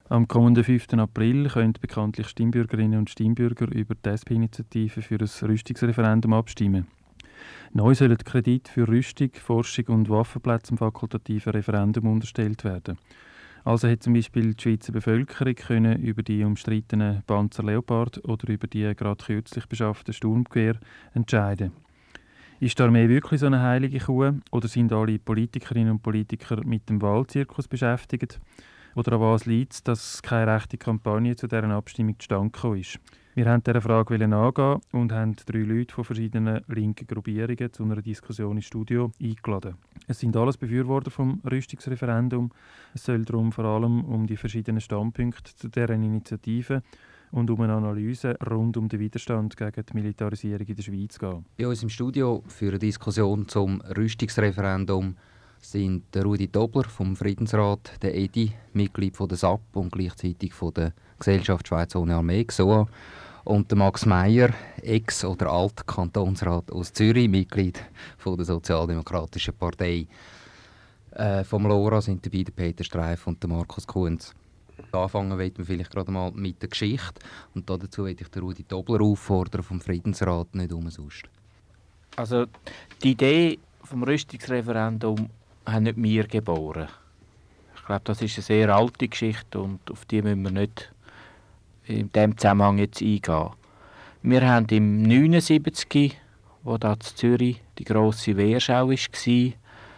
Am kommenden 5. April können bekanntlich Stimmbürgerinnen und Stimmbürger über die SP-Initiative für ein Rüstungsreferendum abstimmen. Neu sollen Kredite für Rüstung, Forschung und Waffenplätze im fakultativen Referendum unterstellt werden. Also hat zum Beispiel die Schweizer Bevölkerung können über die umstrittenen Panzer Leopard oder über die gerade kürzlich beschafften Sturmgewehr entscheiden. Ist die Armee wirklich so eine heilige Kuh oder sind alle Politikerinnen und Politiker mit dem Wahlzirkus beschäftigt? Oder an was liegt es, dass keine rechte Kampagne zu dieser Abstimmung zustande gekommen ist? Wir wollten dieser Frage angehen und haben 3 Leute von verschiedenen linken Gruppierungen zu einer Diskussion im Studio eingeladen. Es sind alles Befürworter vom Rüstungsreferendum. Es soll darum vor allem um die verschiedenen Standpunkte zu dieser Initiative und um eine Analyse rund um den Widerstand gegen die Militarisierung in der Schweiz gehen. Bei uns im Studio für eine Diskussion zum Rüstungsreferendum sind der Rudi Dobler vom Friedensrat, der Edi, Mitglied von der SAP und gleichzeitig von der Gesellschaft Schweiz ohne Armee, GSOA, und der Max Meyer, Ex- oder Alt-Kantonsrat aus Zürich, Mitglied von der Sozialdemokratischen Partei. Vom LoRa sind dabei der Peter Streif und der Markus Kunz. Anfangen wollen wir vielleicht gerade mal mit der Geschichte. Und dazu möchte ich den Rudi Dobler auffordern vom Friedensrat, nicht umsonst. Also die Idee vom Rüstungsreferendum haben nicht wir geboren. Ich glaube, das ist eine sehr alte Geschichte und auf die müssen wir nicht in diesem Zusammenhang jetzt eingehen. Wir haben im 1979, wo da in Zürich die grosse Wehrschau war, die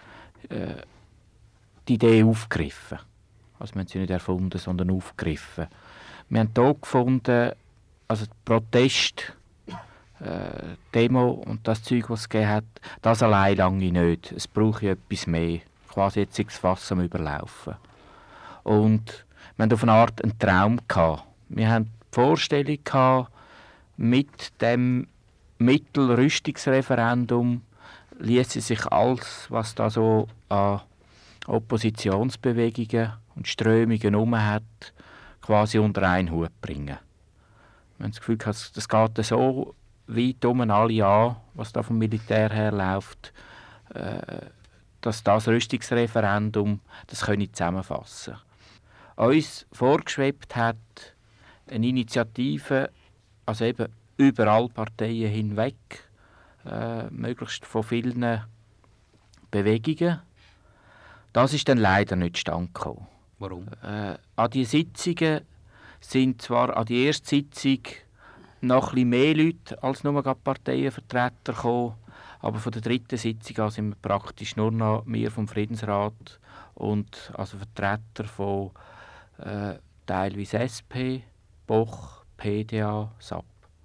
Idee aufgegriffen. Also wir haben sie nicht erfunden, sondern aufgegriffen. Wir haben hier gefunden, also Protest, Demo und das Zeug, was es gegeben hat, das allein lange nicht. Es braucht etwas mehr. Quasi jetzt das Fass am Überlaufen. Und wir hatten auf eine Art einen Traum gehabt. Wir hatten die Vorstellung gehabt, mit dem Mittelrüstungsreferendum ließe sich alles, was da so an Oppositionsbewegungen und Strömungen herum hat, quasi unter einen Hut bringen. Wir haben das Gefühl gehabt, das geht so weit um alle an, was da vom Militär her läuft, dass das Rüstungsreferendum das können zusammenfassen. Uns vorgeschwebt hat eine Initiative, also eben über alle Parteien hinweg, möglichst von vielen Bewegungen. Das ist dann leider nicht zustande gekommen. Warum? An die Sitzungen sind zwar an die erste Sitzung noch ein bisschen mehr Leute als nur Parteienvertreter gekommen, aber von der dritten Sitzung an sind wir praktisch nur noch wir vom Friedensrat und also Vertreter von teilweise SP, Boch, PDA, SAP.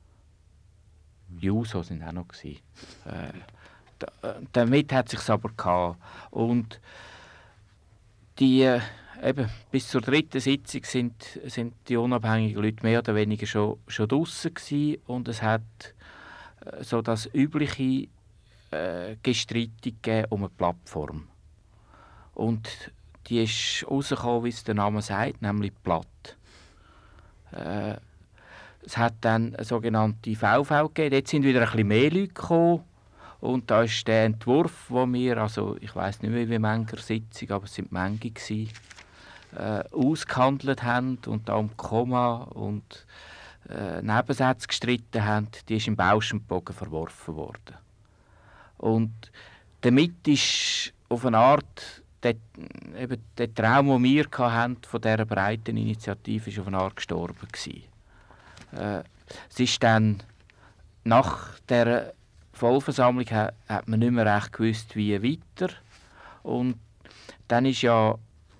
JUSO sind auch noch gewesen. Damit hat es sich aber gehabt. Und die bis zur dritten Sitzung sind die unabhängigen Leute mehr oder weniger schon draussen gewesen und es hat so das übliche Gestreitung gegeben um eine Plattform. Und die ist rausgekommen, wie es der Name sagt, nämlich platt. Es hat dann eine sogenannte VV gegeben. Jetzt sind wieder ein bisschen mehr Leute gekommen. Und da ist der Entwurf, wo wir, also ich weiss nicht mehr, wie viele Sitzungen, aber es sind Menge gewesen, ausgehandelt haben und da um Komma und Nebensätze gestritten haben, die ist im Bauschenbogen verworfen worden. Und damit ist auf eine Art der Traum, den wir hatten, von dieser breiten Initiative, ist auf eine Art gestorben gewesen. Es ist dann nach der Vollversammlung hat man nicht mehr recht gewusst, wie weiter. Und dann ist ja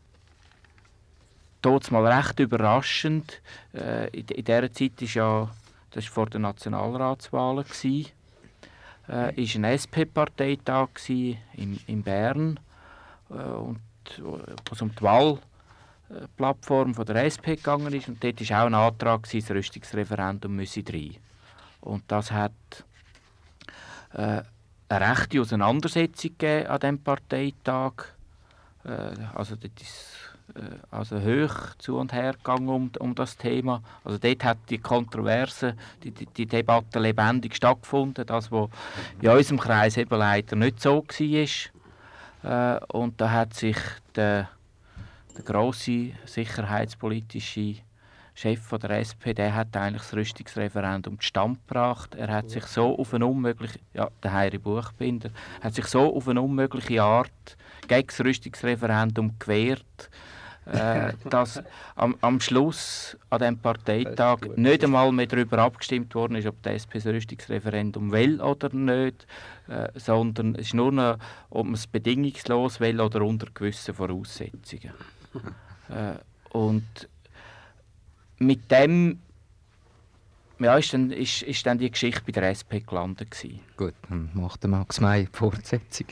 dort mal recht überraschend. In dieser Zeit ist ja, das war vor den Nationalratswahlen, ist ein SP-Parteitag in Bern, und wo es um die Wahlplattform von der SP gegangen ist. Und dort war auch ein Antrag, das Rüstungsreferendum müsse rein. Und das hat eine rechte Auseinandersetzung gegeben an diesem Parteitag. Also dort ist also hoch zu und her gegangen um das Thema. Also dort hat die Kontroverse, die Debatte lebendig stattgefunden, das, was in unserem Kreis eben leider nicht so war. Und da hat sich der der grosse sicherheitspolitische Chef von der SP, der hat eigentlich das Rüstungsreferendum zustande gebracht. Er hat sich so auf eine unmögliche, der Heiri Buchbinder, hat sich so auf eine unmögliche Art gegen das Rüstungsreferendum gewehrt, dass am Schluss an diesem Parteitag nicht einmal mehr darüber abgestimmt worden ist, ob die SP das Rüstungsreferendum will oder nicht, sondern es ist nur noch, ob man es bedingungslos will oder unter gewissen Voraussetzungen. Und mit dem ist dann die Geschichte bei der SP gelandet gewesen. Gut, dann macht der Max May die Fortsetzung.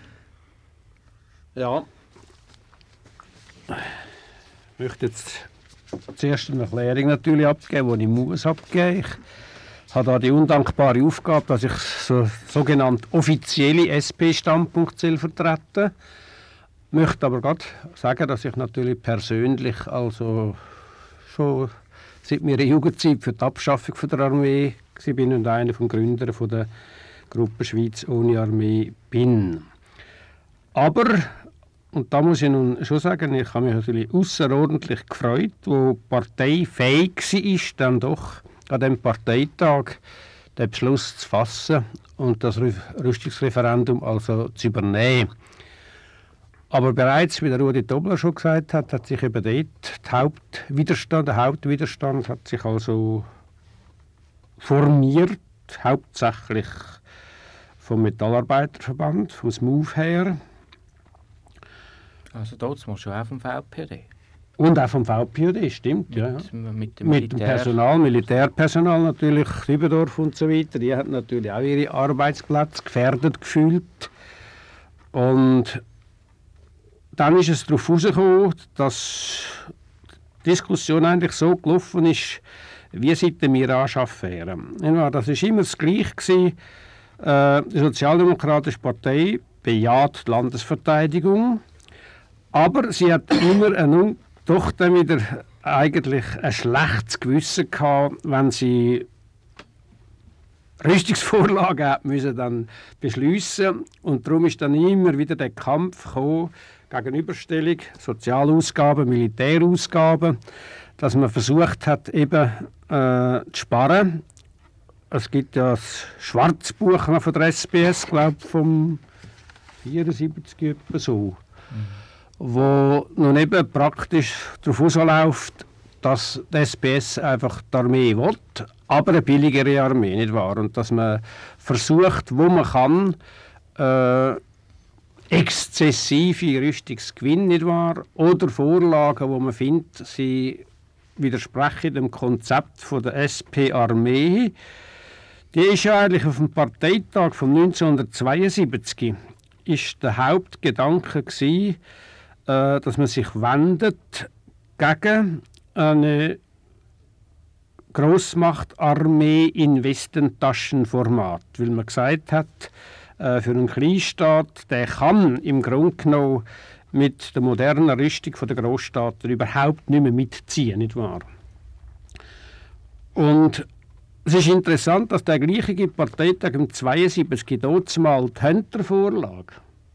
Ja. Ich möchte jetzt zuerst eine Erklärung natürlich abgeben, die ich muss abgeben. Ich habe da die undankbare Aufgabe, dass ich so sogenannte offizielle SP-Standpunkt vertreten. Ich möchte aber gerade sagen, dass ich natürlich persönlich also schon seit meiner Jugendzeit für die Abschaffung der Armee bin und einer der Gründer der Gruppe Schweiz ohne Armee bin. Aber, und da muss ich nun schon sagen, ich habe mich natürlich außerordentlich gefreut, wo die Partei fähig war, dann doch an diesem Parteitag den Beschluss zu fassen und das Rüstungsreferendum also zu übernehmen. Aber bereits, wie der Rudi Dobler schon gesagt hat, hat sich eben dort der Hauptwiderstand hat sich also formiert, hauptsächlich vom Metallarbeiterverband, vom SMUV her. Also dort mal schon auch vom VPD. Und auch vom VPD, stimmt. Mit dem Personal, Militärpersonal natürlich, Rübendorf und so weiter. Die hatten natürlich auch ihre Arbeitsplätze gefährdet gefühlt. Und dann ist es darauf herausgekommen, dass die Diskussion eigentlich so gelaufen ist, wie seit der Mirage-Affäre. Das war immer das Gleiche. Die Sozialdemokratische Partei bejaht die Landesverteidigung, aber sie hat immer doch dann wieder eigentlich ein schlechtes Gewissen gehabt, wenn sie Rüstungsvorlagen hat müssen dann beschliessen. Und darum ist dann immer wieder der Kampf gekommen, Gegenüberstellung, Sozialausgaben, Militärausgaben, dass man versucht hat, eben zu sparen. Es gibt ja das Schwarzbuch noch von der SPS, glaube ich, vom 74 etwa so, wo nun eben praktisch darauf ausläuft, dass die SPS einfach die Armee will, aber eine billigere Armee, nicht wahr? Und dass man versucht, wo man kann, exzessive Rüstungsgewinn, nicht wahr? Oder Vorlagen, wo man findet, sie widersprechen dem Konzept von der SP-Armee. Die ist ja eigentlich auf dem Parteitag von 1972 ist der Hauptgedanke gewesen, dass man sich wendet gegen eine Grossmachtarmee in Westentaschenformat, weil man gesagt hat, für einen Kleinstaat, der kann im Grunde genommen mit der modernen Rüstung der Grossstaaten überhaupt nicht mehr mitziehen, nicht wahr? Und es ist interessant, dass der gleiche Parteitag im 72 dazumal die Hunter-Vorlage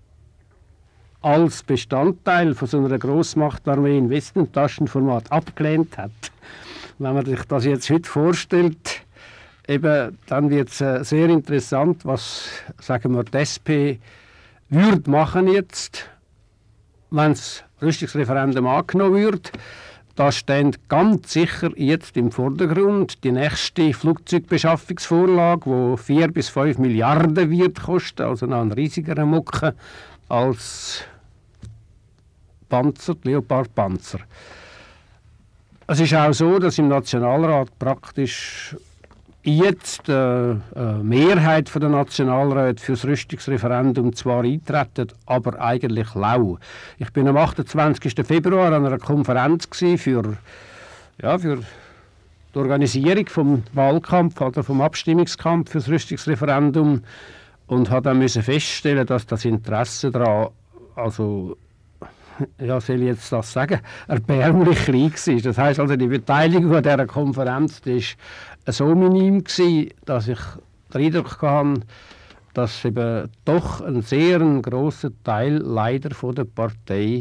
als Bestandteil von so einer Grossmachtarmee in Westentaschenformat abgelehnt hat. Wenn man sich das jetzt heute vorstellt, eben, dann wird es sehr interessant, was, sagen wir, die SP würde machen jetzt, wenn das Rüstungsreferendum angenommen wird. Da steht ganz sicher jetzt im Vordergrund die nächste Flugzeugbeschaffungsvorlage, die 4 bis 5 Milliarden wird kosten, also noch ein riesigerer Mucke als Panzer, die Leopard-Panzer. Es ist auch so, dass im Nationalrat praktisch jetzt eine Mehrheit der Nationalräte für das Rüstungsreferendum zwar eintreten, aber eigentlich lau. Ich bin am 28. Februar an einer Konferenz für die Organisierung vom Wahlkampf oder vom Abstimmungskampf für das Rüstungsreferendum und habe dann feststellen, dass das Interesse daran, also soll ich jetzt das sagen, erbärmlich klein war. Das heisst also, die Beteiligung an dieser Konferenz war so minim, dass ich den Eindruck hatte, dass eben doch ein sehr grosser Teil leider von der Partei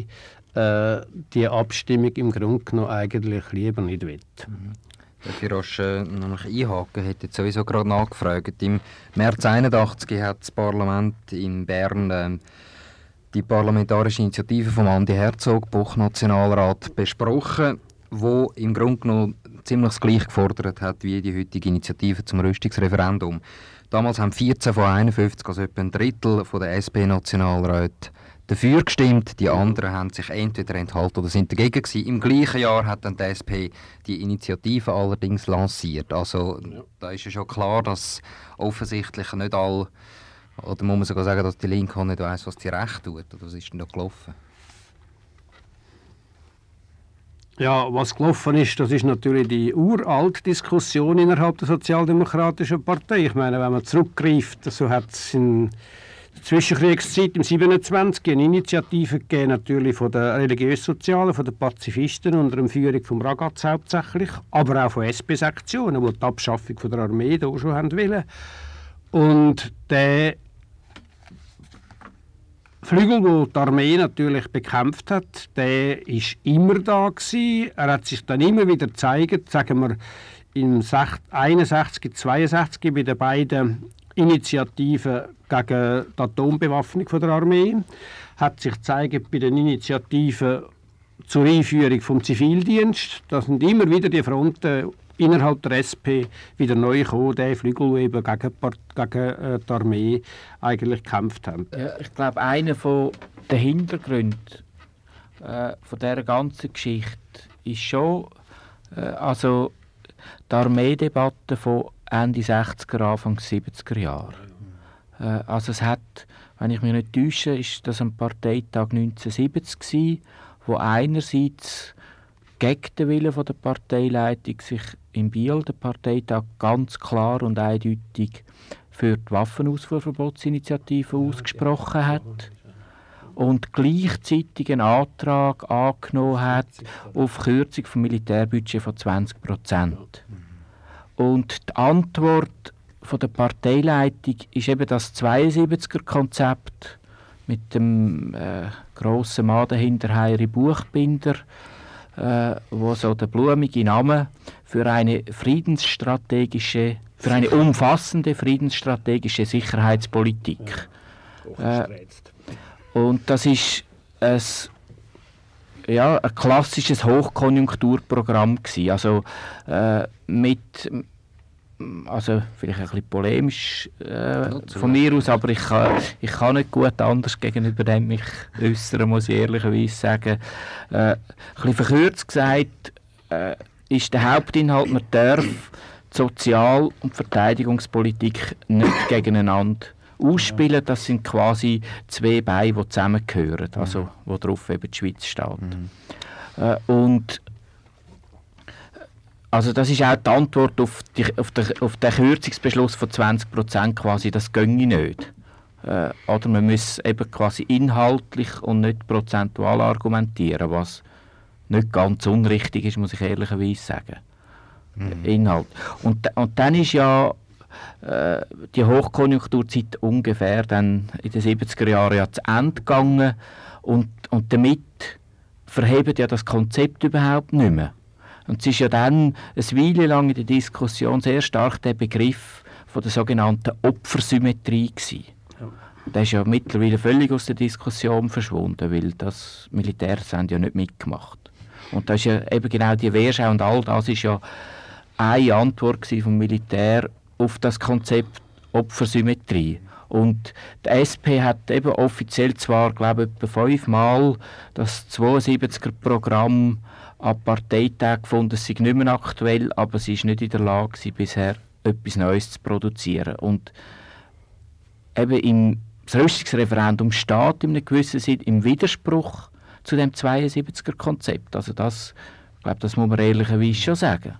die Abstimmung im Grunde genommen eigentlich lieber nicht will. Darf ich rasch noch einhaken? Ich hätte jetzt sowieso gerade nachgefragt. Im März 1981 hat das Parlament in Bern die parlamentarische Initiative von Andi Herzog, Buch-Nationalrat, besprochen, wo im Grunde genommen ziemlich das Gleiche gefordert hat wie die heutige Initiative zum Rüstungsreferendum. Damals haben 14 von 51, also etwa ein Drittel der SP-Nationalräte dafür gestimmt. Die anderen haben sich entweder enthalten oder sind dagegen gewesen. Im gleichen Jahr hat dann die SP die Initiative allerdings lanciert. Also da ist ja schon klar, dass offensichtlich nicht alle, oder muss man sogar sagen, dass die Linke auch nicht weiss, was die Rechte tut. Oder was ist denn da gelaufen? Ja, was gelaufen ist, das ist natürlich die uralte Diskussion innerhalb der Sozialdemokratischen Partei. Ich meine, wenn man zurückgreift, so hat es in der Zwischenkriegszeit im 27 eine Initiative gegeben, natürlich von den Religiös-Sozialen, von den Pazifisten unter der Führung von Ragaz hauptsächlich, aber auch von SP-Sektionen, die die Abschaffung von der Armee da schon haben wollen. Und der Flügel, den die Armee natürlich bekämpft hat, der war immer da gewesen. Er hat sich dann immer wieder gezeigt, sagen wir im 61, 62 bei den beiden Initiativen gegen die Atombewaffnung von der Armee, hat sich gezeigt bei den Initiativen zur Einführung vom Zivildienst. Da sind immer wieder die Fronten innerhalb der SP wieder neu gekommen, der Flügel, der eben gegen die Armee eigentlich gekämpft hat. Ja, ich glaube, einer der Hintergründe von dieser ganzen Geschichte ist schon also die Armeedebatte von Ende 60er, Anfang 70er Jahre. Also es hat, wenn ich mich nicht täusche, ist das am Parteitag 1970 gewesen, wo einerseits gegen den Willen der Parteileitung sich in Biel der Parteitag ganz klar und eindeutig für die Waffenausfuhrverbotsinitiative ausgesprochen hat und gleichzeitig einen Antrag angenommen hat auf Kürzung vom Militärbudget von 20%. Und die Antwort von der Parteileitung ist eben das 72er-Konzept mit dem grossen Mann dahinter, Heiri Buchbinder, wo so der blumige Name für eine umfassende friedensstrategische Sicherheitspolitik. Und das ist ein klassisches Hochkonjunkturprogramm gewesen. Also vielleicht ein bisschen polemisch von mir aus, aber ich kann nicht gut anders gegenüber dem mich äußern, muss ich ehrlicherweise sagen. Ein bisschen verkürzt gesagt, ist der Hauptinhalt, man darf die Sozial- und Verteidigungspolitik nicht gegeneinander ausspielen. Das sind quasi zwei Beine, die zusammengehören, also wo drauf eben die Schweiz steht. Und also das ist auch die Antwort auf den Kürzungsbeschluss von 20% quasi, das ginge nicht. Oder man muss eben quasi inhaltlich und nicht prozentual argumentieren, was nicht ganz unrichtig ist, muss ich ehrlicherweise sagen. Inhalt. Und dann ist ja die Hochkonjunkturzeit ungefähr dann in den 70er Jahren ja zu Ende gegangen und damit verhebt ja das Konzept überhaupt nicht mehr. Und es ist ja dann eine Weile lang in der Diskussion sehr stark der Begriff von der sogenannten Opfersymmetrie gewesen. Der ist ja mittlerweile völlig aus der Diskussion verschwunden, weil das Militär haben ja nicht mitgemacht. Und das ist ja eben genau die Wehrschau und all das ist ja eine Antwort vom Militär auf das Konzept Opfersymmetrie. Und die SP hat eben offiziell zwar, glaube ich, etwa 5-mal das 72er-Programm an Parteitagen gefunden, es sei nicht mehr aktuell, aber sie ist nicht in der Lage gewesen, bisher etwas Neues zu produzieren. Und eben das Rüstungsreferendum steht in einem gewissen Sinne im Widerspruch zu dem 72er-Konzept. Also das, ich glaube, das muss man ehrlicherweise schon sagen.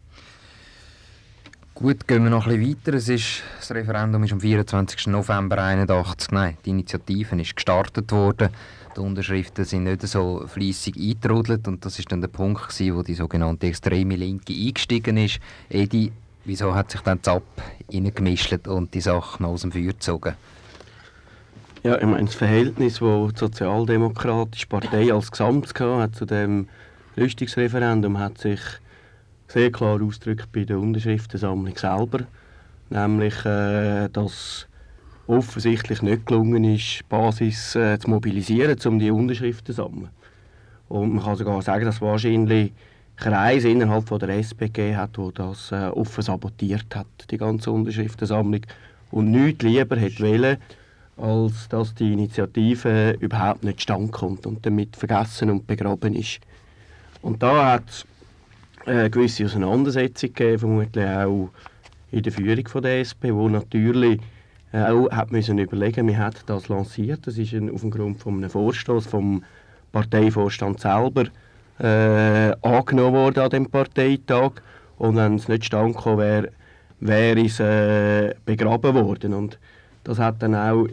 Gut, gehen wir noch ein bisschen weiter. Das Referendum ist am 24. November 1981, die Initiative ist gestartet worden. Die Unterschriften sind nicht so fleissig eingetrudelt und das ist dann der Punkt gewesen, wo die sogenannte extreme Linke eingestiegen ist. Edi, wieso hat sich dann ZAP reingemischt und die Sache noch aus dem Feuer gezogen? Ja, ich meine, das Verhältnis, das die Sozialdemokratische Partei als Gesamt hat zu dem Rüstungsreferendum, hat sich sehr klar ausgedrückt bei der Unterschriftensammlung selber. Nämlich, dass offensichtlich nicht gelungen ist, die Basis zu mobilisieren, um die Unterschriften zu sammeln. Und man kann sogar sagen, dass wahrscheinlich Kreise innerhalb von der SP hat, die das offen sabotiert hat, die ganze Unterschriftensammlung. Und nichts lieber hätte wollen, als dass die Initiative überhaupt nicht zustande kommt und damit vergessen und begraben ist. Und da hat es eine gewisse Auseinandersetzung gegeben, vermutlich auch in der Führung von der SP, wo natürlich auch hat müssen überlegen, wir hat das lanciert. Das ist auf dem Grund von einem Vorstoß vom Parteivorstand selber angenommen worden an dem Parteitag. Und wenn es nicht zustande gekommen wäre, wäre es begraben worden. Und das hat dann auch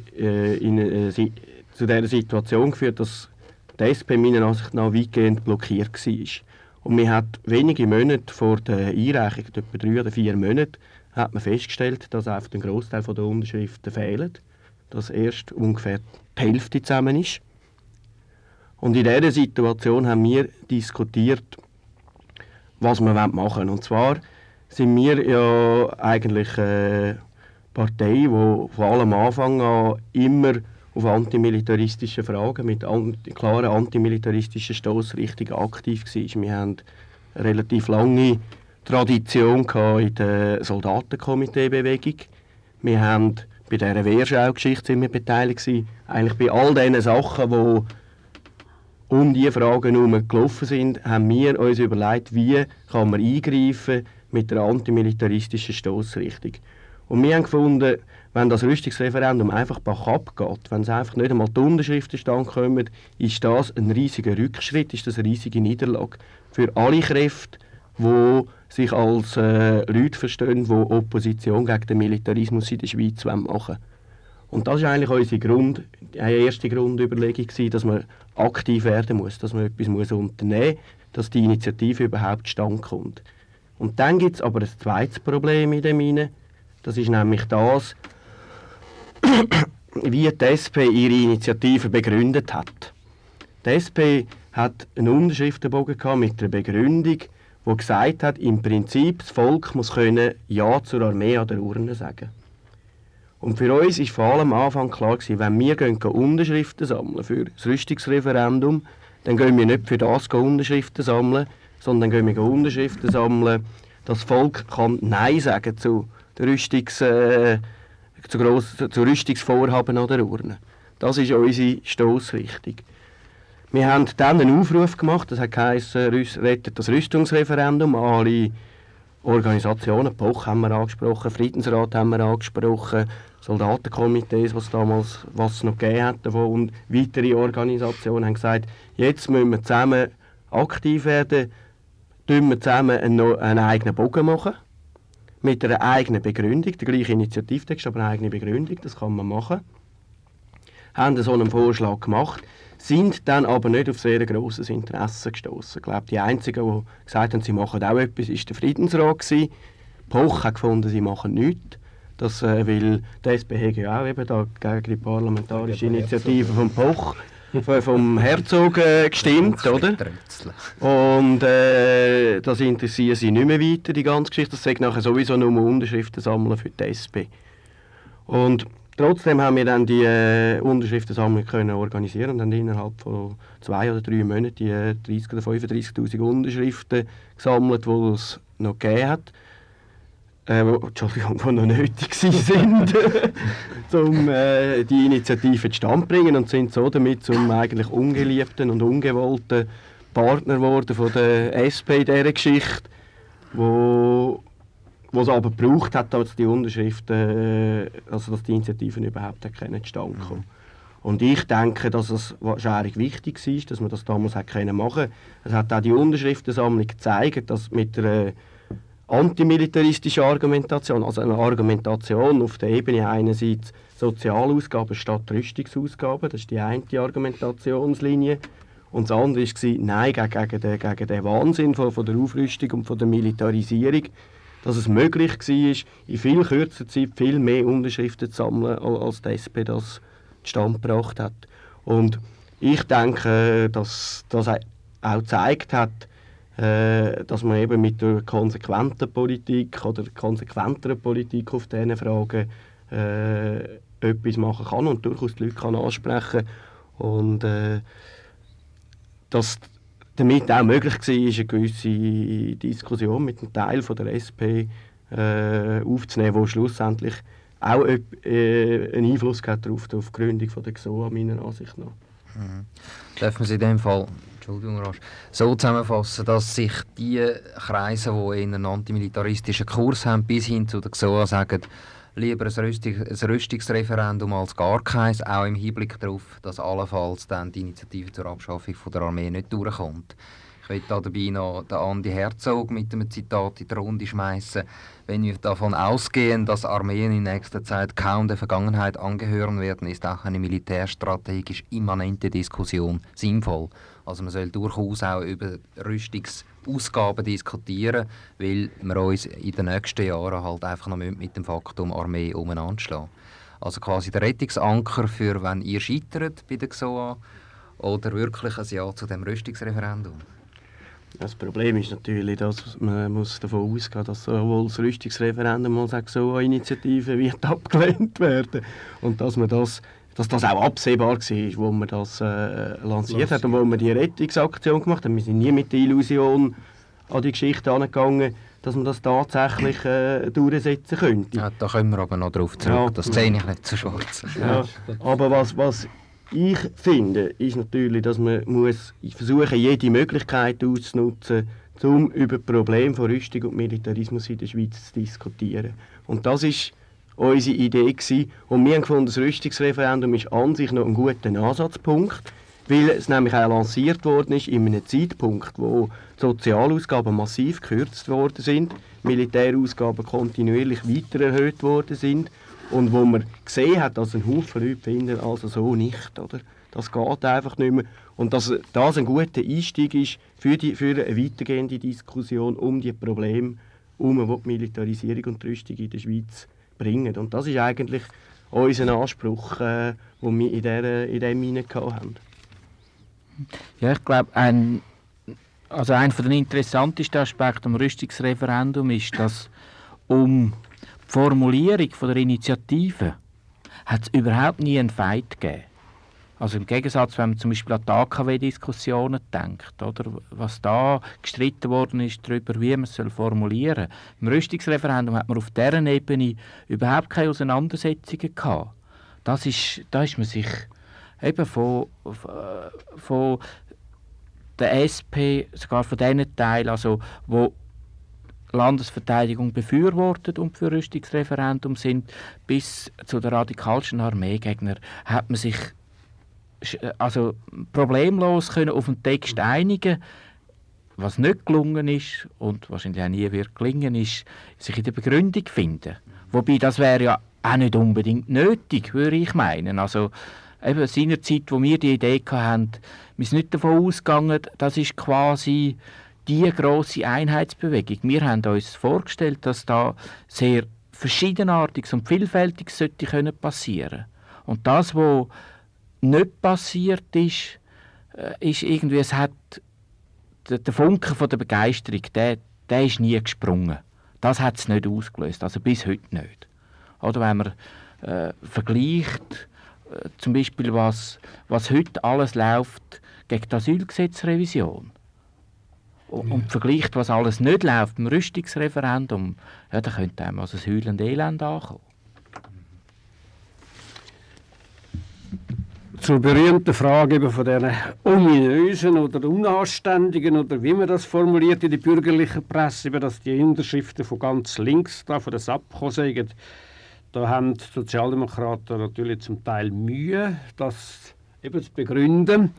zu der Situation geführt, dass die SP meiner Ansicht nach weitgehend blockiert war. Und man hat wenige Monate vor der Einreichung, etwa 3 oder 4 Monate, hat man festgestellt, dass einfach ein Großteil der Unterschriften fehlt, dass erst ungefähr die Hälfte zusammen ist. Und in dieser Situation haben wir diskutiert, was wir machen wollen. Und zwar sind wir ja eigentlich eine Partei, die von allem Anfang an immer auf antimilitaristische Fragen mit klaren antimilitaristischen Stossrichtungen aktiv war. Wir haben eine relativ lange Tradition in der Soldatenkomitee-Bewegung. Wir haben bei dieser Wehrschau-Geschichte beteiligt gewesen. Eigentlich bei all diesen Sachen, die um diese Fragen herum gelaufen sind, haben wir uns überlegt, wie kann man eingreifen mit einer antimilitaristischen Stossrichtung. Und wir haben gefunden, wenn das Rüstungsreferendum einfach bachab geht, wenn es einfach nicht einmal die Unterschriften stand kommen, ist das ein riesiger Rückschritt, ist das eine riesige Niederlage für alle Kräfte, die sich als Leute verstehen, die Opposition gegen den Militarismus in der Schweiz machen wollen. Und das war eigentlich unsere erste Grundüberlegung, dass man aktiv werden muss, dass man etwas unternehmen muss, dass die Initiative überhaupt zustande kommt. Und dann gibt es aber ein zweites Problem in dem hinein. Das ist nämlich das, wie die SP ihre Initiative begründet hat. Die SP hat einen Unterschriftenbogen mit einer Begründung, die gesagt hat, im Prinzip das Volk muss können Ja zur Armee an der Urne sagen. Und für uns war von allem Anfang klar gewesen, wenn wir Unterschriften sammeln für das Rüstungsreferendum, dann gehen wir nicht für das Unterschriften sammeln, sondern gehen wir Unterschriften sammeln, dass das Volk kann Nein sagen zu Rüstungsvorhaben an der Urne. Das ist unsere Stossrichtung. Wir haben dann einen Aufruf gemacht, das heisst, rettet das Rüstungsreferendum. Alle Organisationen, POCH haben wir angesprochen, Friedensrat haben wir angesprochen, Soldatenkomitees, was es noch gegeben hat davon, und weitere Organisationen haben gesagt, jetzt müssen wir zusammen aktiv werden, wir zusammen einen eigenen Bogen machen, mit einer eigenen Begründung, der gleiche Initiativtext, aber eine eigene Begründung, das kann man machen. Haben so einen Vorschlag gemacht, sind dann aber nicht auf sehr grosses Interesse gestoßen. Ich glaube, die Einzigen, die gesagt haben, sie machen auch etwas, war der Friedensrat gewesen. Poch hat gefunden, sie machen nichts. Das, weil die SP ja auch eben da gegen die parlamentarische Initiative von Poch, vom Herzog gestimmt, oder? Und das interessiert sie nicht mehr weiter, die ganze Geschichte. Das sagt nachher sowieso nur Unterschriften sammeln für die SP. Und trotzdem haben wir dann die Unterschriftensammlung können organisieren und dann innerhalb von 2 oder 3 Monaten die 30.000 oder 35.000 Unterschriften gesammelt, die es noch gegeben hat. Die noch nötig waren, um die Initiative zustande zu bringen, und sind so damit zum eigentlich ungeliebten und ungewollten Partner geworden von der SP in dieser Geschichte, wo es aber gebraucht hat, dass die Unterschriften, also dass die Initiativen überhaupt zustande kommen. Und ich denke, dass es wahrscheinlich wichtig war, dass man das damals machen konnte. Es hat auch die Unterschriftensammlung gezeigt, dass mit einer antimilitaristische Argumentation, also eine Argumentation auf der Ebene einerseits Sozialausgaben statt Rüstungsausgaben, das ist die eine Argumentationslinie, und das andere war Nein gegen den Wahnsinn von der Aufrüstung und von der Militarisierung, dass es möglich war, in viel kürzer Zeit viel mehr Unterschriften zu sammeln, als die SP das zustande gebracht hat. Und ich denke, dass das auch gezeigt hat, dass man eben mit der konsequenten Politik oder konsequenteren Politik auf diese Fragen etwas machen kann und durchaus die Leute kann ansprechen und dass damit auch möglich war, eine gewisse Diskussion mit einem Teil von der SP aufzunehmen, wo schlussendlich auch einen Einfluss hat auf die Gründung von der GSoA, meiner Ansicht nach. Darf man es in dem Fall so zusammenfassen, dass sich die Kreise, die einen antimilitaristischen Kurs haben, bis hin zu der GSoA sagen, lieber ein Rüstungsreferendum als gar keins, auch im Hinblick darauf, dass allenfalls dann die Initiative zur Abschaffung von der Armee nicht durchkommt. Ich will dabei noch den Andi Herzog mit einem Zitat in die Runde schmeißen. Wenn wir davon ausgehen, dass Armeen in nächster Zeit kaum der Vergangenheit angehören werden, ist auch eine militärstrategisch immanente Diskussion sinnvoll. Also man soll durchaus auch über Rüstungsausgaben diskutieren, weil wir uns in den nächsten Jahren halt einfach noch mit dem Faktum Armee umeinander schlagen. Also quasi der Rettungsanker für, wenn ihr scheitert bei der GSoA, oder wirklich ein Ja zu dem Rüstungsreferendum? Das Problem ist natürlich, dass man muss davon ausgehen muss, dass sowohl das Rüstungsreferendum als auch die GSoA-Initiative wird abgelehnt werden. Und dass das auch absehbar war, wo man das lanciert hat und wo man die Rettungsaktion gemacht hat. Wir sind nie mit der Illusion an die Geschichte angegangen, dass man das tatsächlich durchsetzen könnte. Ja, da kommen wir aber noch darauf zurück. Ja, das sehe ich nicht so schwarz. Ja, aber was ich finde, ist natürlich, dass man muss versuchen, jede Möglichkeit auszunutzen, um über das Problem von Rüstung und Militarismus in der Schweiz zu diskutieren. Und das ist unsere Idee gewesen. Und wir haben gefunden, das Rüstungsreferendum ist an sich noch ein guter Ansatzpunkt, weil es nämlich auch lanciert worden ist in einem Zeitpunkt, wo die Sozialausgaben massiv gekürzt worden sind, Militärausgaben kontinuierlich weiter erhöht worden sind und wo man gesehen hat, dass ein Haufen Leute finden, also so nicht, oder? Das geht einfach nicht mehr. Und dass das ein guter Einstieg ist für eine weitergehende Diskussion um die Probleme, die die Militarisierung und die Rüstung in der Schweiz bringen. Und das ist eigentlich unser Anspruch, den wir in dem hinein haben. Ja, ich glaube, einer der interessantesten Aspekte am Rüstungsreferendum ist, dass die Formulierung von der Initiative hat es überhaupt nie einen Fight gegeben. Also im Gegensatz, wenn man zum Beispiel an die AKW-Diskussionen denkt, oder, was da gestritten worden ist darüber, wie man es formulieren soll. Im Rüstungsreferendum hat man auf dieser Ebene überhaupt keine Auseinandersetzungen gehabt. Da ist man sich eben von der SP, sogar von diesen Teilen, also wo Landesverteidigung befürwortet und für Rüstungsreferendum sind, bis zu den radikalsten Armeegegner, hat man sich problemlos können auf den Text einigen. Was nicht gelungen ist und wahrscheinlich auch nie wird gelingen, ist, sich in der Begründung finden. Wobei das wäre ja auch nicht unbedingt nötig, würde ich meinen. Also eben seinerzeit, wo wir die Idee hatten, wir sind nicht davon ausgegangen, das ist quasi die grosse Einheitsbewegung. Wir haben uns vorgestellt, dass da sehr verschiedenartiges und vielfältiges sollte passieren. Und das, was nicht passiert ist, ist irgendwie, es hat der Funke von der Begeisterung, der ist nie gesprungen. Das hat es nicht ausgelöst, also bis heute nicht. Oder wenn man vergleicht, zum Beispiel was heute alles läuft gegen die Asylgesetzrevision und vergleicht, was alles nicht läuft im Rüstungsreferendum, ja, da könnte einem also das heulende Elend ankommen. Zur berühmten Frage eben von diesen ominösen oder unanständigen, oder wie man das formuliert in der bürgerlichen Presse, eben, dass die Unterschriften von ganz links, da von der SAP gekommen sind, da haben die Sozialdemokraten natürlich zum Teil Mühe, das eben zu begründen.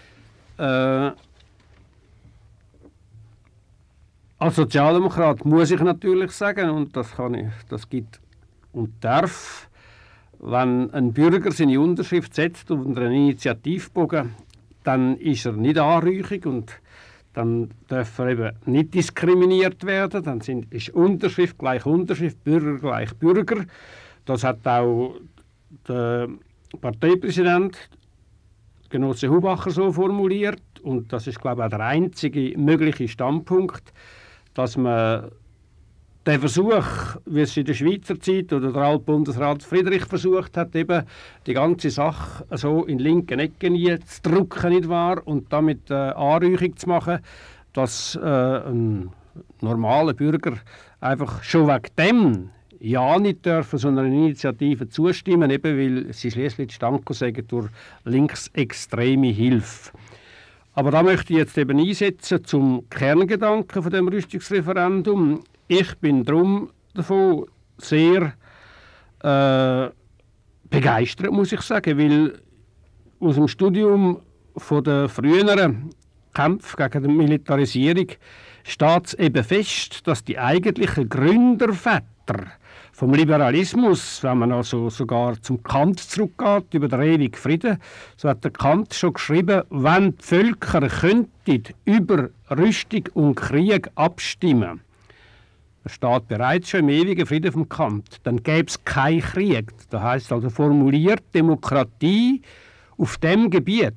Als Sozialdemokrat muss ich natürlich sagen, und das gibt und darf, wenn ein Bürger seine Unterschrift setzt unter einen Initiativbogen, dann ist er nicht anrüchig und dann darf er eben nicht diskriminiert werden. Dann ist Unterschrift gleich Unterschrift, Bürger gleich Bürger. Das hat auch der Parteipräsident Genosse Hubacher so formuliert, und das ist, glaube ich, auch der einzige mögliche Standpunkt, dass man den Versuch, wie es in der Schweizer Zeit oder der Altbundesrat Friedrich versucht hat, eben die ganze Sache so in linken Ecken zu drücken, nicht wahr? Und damit Anrüchung zu machen, dass ein normaler Bürger einfach schon wegen dem ja nicht dürfen, sondern einer Initiative zustimmen, eben weil sie schließlich Stanko sagen durch linksextreme Hilfe. Aber da möchte ich jetzt eben einsetzen zum Kerngedanken von dem Rüstungsreferendum. Ich bin darum davon sehr begeistert, muss ich sagen, weil aus dem Studium von der früheren Kämpfe gegen die Militarisierung steht es eben fest, dass die eigentlichen Gründerväter vom Liberalismus, wenn man also sogar zum Kant zurückgeht, über den ewigen Frieden, so hat der Kant schon geschrieben, wenn die Völker könnten über Rüstung und Krieg abstimmen, das steht bereits schon im ewigen Frieden vom Kant, dann gäbe es keinen Krieg. Das heisst also formuliert Demokratie auf dem Gebiet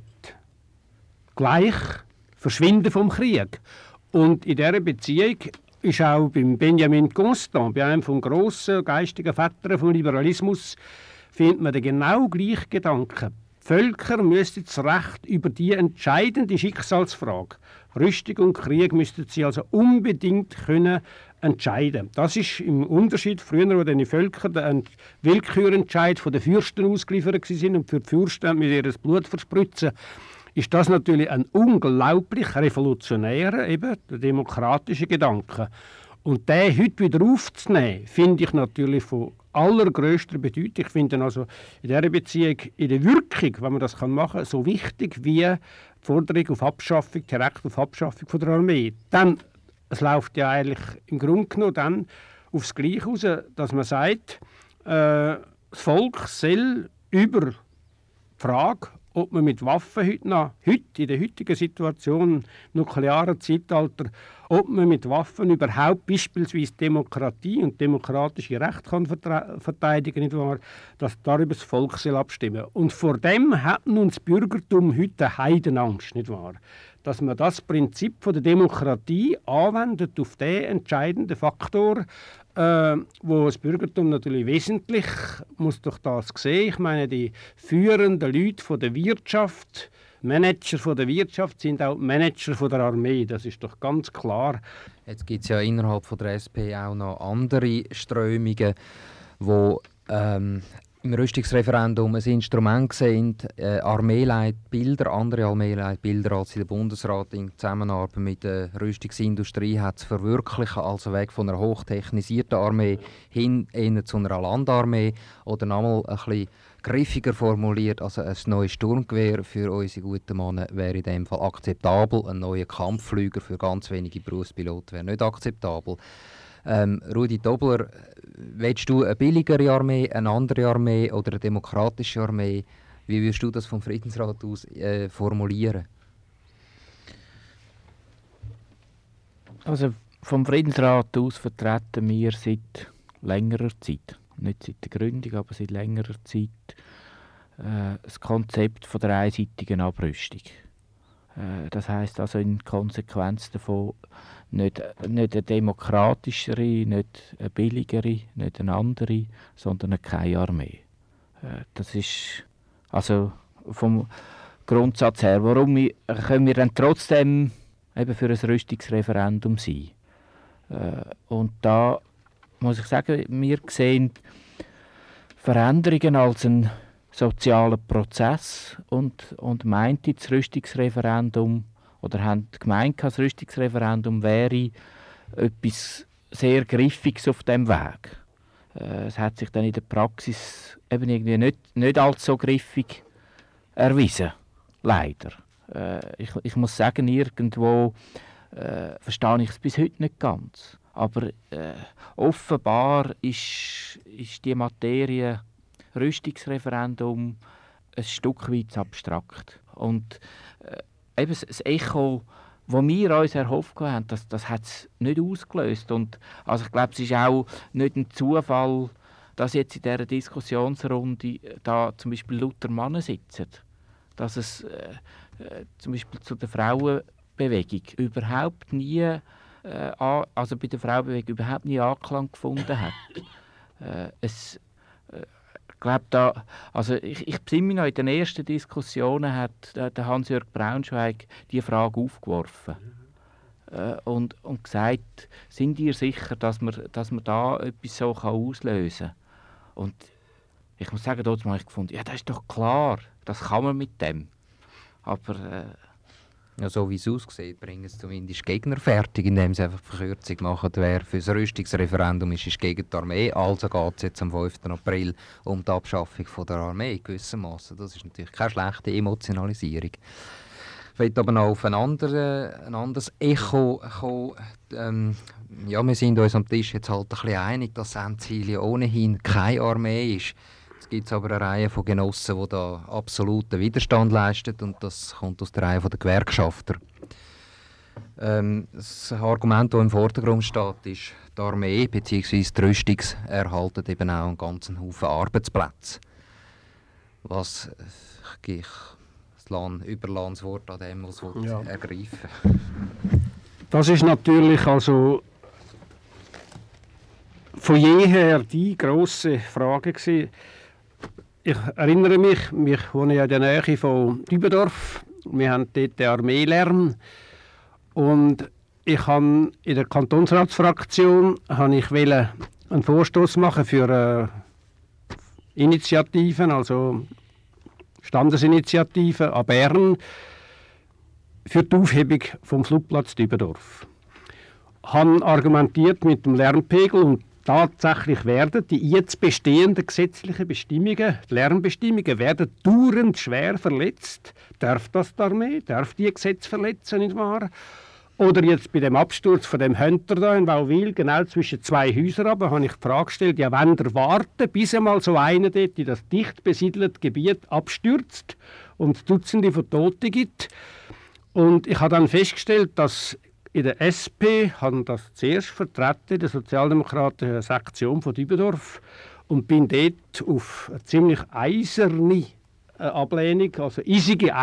gleich Verschwinden vom Krieg. Und in dieser Beziehung ist auch beim Benjamin Constant, bei einem von grossen geistigen Vätern vom Liberalismus, findet man den genau gleichen Gedanken. Die Völker müssten das Recht über die entscheidende Schicksalsfrage, Rüstung und Krieg, müssten sie also unbedingt können entscheiden. Das ist im Unterschied früher, wo die Völker den Willkürentscheid von den Fürsten ausgeliefert waren und für die Fürsten mit ihr Blut verspritzen, ist das natürlich ein unglaublich revolutionärer, eben der demokratische Gedanke. Und den heute wieder aufzunehmen, finde ich natürlich von allergrößter Bedeutung. Ich finde ihn also in dieser Beziehung, in der Wirkung, wenn man das machen kann, so wichtig wie die Forderung auf Abschaffung, direkt auf Abschaffung von der Armee. Dann, es läuft ja eigentlich im Grunde genommen dann aufs Gleiche raus, dass man sagt, das Volk soll über die Frage, ob man mit Waffen heute in der heutigen Situation, nuklearen Zeitalter, ob man mit Waffen überhaupt beispielsweise Demokratie und demokratische Rechte kann verteidigen, nicht wahr? Dass darüber das Volk soll abstimmen. Und vor dem hat nun das Bürgertum heute Heidenangst, nicht wahr? Dass man das Prinzip von der Demokratie anwendet auf den entscheidenden Faktor, wo das Bürgertum natürlich wesentlich, muss doch das sehen. Ich meine, die führenden Leute von der Wirtschaft, Manager von der Wirtschaft sind auch Manager von der Armee, das ist doch ganz klar. Jetzt gibt es ja innerhalb von der SP auch noch andere Strömungen, die im Rüstungsreferendum ein Instrument sehen, Armeeleitbilder, andere Armeeleitbilder als in der Bundesrat in Zusammenarbeit mit der Rüstungsindustrie hat zu verwirklichen, also weg von einer hochtechnisierten Armee hin eher zu einer Landarmee oder nochmal ein bisschen griffiger formuliert, also ein neues Sturmgewehr für unsere guten Männer wäre in dem Fall akzeptabel, ein neuer Kampfflüger für ganz wenige Berufspiloten wäre nicht akzeptabel. Rudi Dobler, willst du eine billigere Armee, eine andere Armee oder eine demokratische Armee? Wie würdest du das vom Friedensrat aus formulieren? Also vom Friedensrat aus vertreten wir seit längerer Zeit, nicht seit der Gründung, aber seit längerer Zeit, das Konzept von der einseitigen Abrüstung. Das heisst also in Konsequenz davon nicht eine demokratischere, nicht eine billigere, nicht eine andere, sondern keine Armee. Das ist also vom Grundsatz her. Warum können wir dann trotzdem eben für ein Rüstungsreferendum sein? Und da muss ich sagen, wir sehen Veränderungen als einen sozialen Prozess und meinte das Rüstungsreferendum oder haben gemeint, das Rüstungsreferendum wäre etwas sehr Griffiges auf dem Weg. Es hat sich dann in der Praxis eben irgendwie nicht allzu griffig erwiesen, leider. Ich muss sagen, irgendwo verstehe ich es bis heute nicht ganz. Aber offenbar ist die Materie Rüstungsreferendum ein Stück weit abstrakt. Und eben das Echo, das wir uns erhofft haben, das hat es nicht ausgelöst. Und also ich glaube, es ist auch nicht ein Zufall, dass jetzt in dieser Diskussionsrunde da zum Beispiel lauter Männer sitzen, dass es zum Beispiel zu der Frauenbewegung überhaupt nie, also bei der Frauenbewegung überhaupt nie Anklang gefunden hat. Ich besinne mich noch, in den ersten Diskussionen hat der Hans-Jörg Braunschweig die Frage aufgeworfen und gesagt, sind ihr sicher, dass man da etwas so auslösen kann? Und ich muss sagen, dort habe ich gefunden, ja, das ist doch klar, das kann man mit dem. Aber ja, so wie es aussieht, bringen es zumindest Gegner fertig, indem sie einfach die Verkürzung machen. Wer für das Rüstungsreferendum ist gegen die Armee. Also geht es jetzt am 5. April um die Abschaffung von der Armee gewissermaßen. Das ist natürlich keine schlechte Emotionalisierung. Ich will aber noch auf ein anderes Echo kommen. Wir sind uns am Tisch jetzt halt ein bisschen einig, dass das Endziel ja ohnehin keine Armee ist. Es gibt aber eine Reihe von Genossen, die da absoluten Widerstand leisten, und das kommt aus der Reihe der Gewerkschafter. Das Argument, das im Vordergrund steht, ist, die Armee bzw. die Rüstung erhalten eben auch einen ganzen Haufen Arbeitsplätze. Was ich überlasse das Wort an dem, was ergreifen. Das ist natürlich also von jeher die grosse Frage gewesen. Ich erinnere mich, wir wohnen ja in der Nähe von Dübendorf. Wir haben dort den Armeelärm. Und ich habe in der Kantonsratsfraktion einen Vorstoß machen für Initiativen, also Standesinitiativen an Bern für die Aufhebung vom Flugplatz Dübendorf. Ich habe argumentiert mit dem Lärmpegel, und tatsächlich werden die jetzt bestehenden gesetzlichen Bestimmungen, die Lärmbestimmungen, werden dauernd schwer verletzt. Darf das die Armee? Darf die Gesetze verletzen, nicht wahr? Oder jetzt bei dem Absturz von dem Hunter da in Wauwil, genau zwischen zwei Häusern, habe ich die Frage gestellt, ja, wenn der warten, bis einmal so einer dort in das dicht besiedelte Gebiet abstürzt und Dutzende von Toten gibt. Und ich habe dann festgestellt, dass in der SP haben das zuerst vertreten, in der sozialdemokratischen Sektion von Dübendorf, und bin dort auf eine ziemlich eiserne Ablehnung, also eisige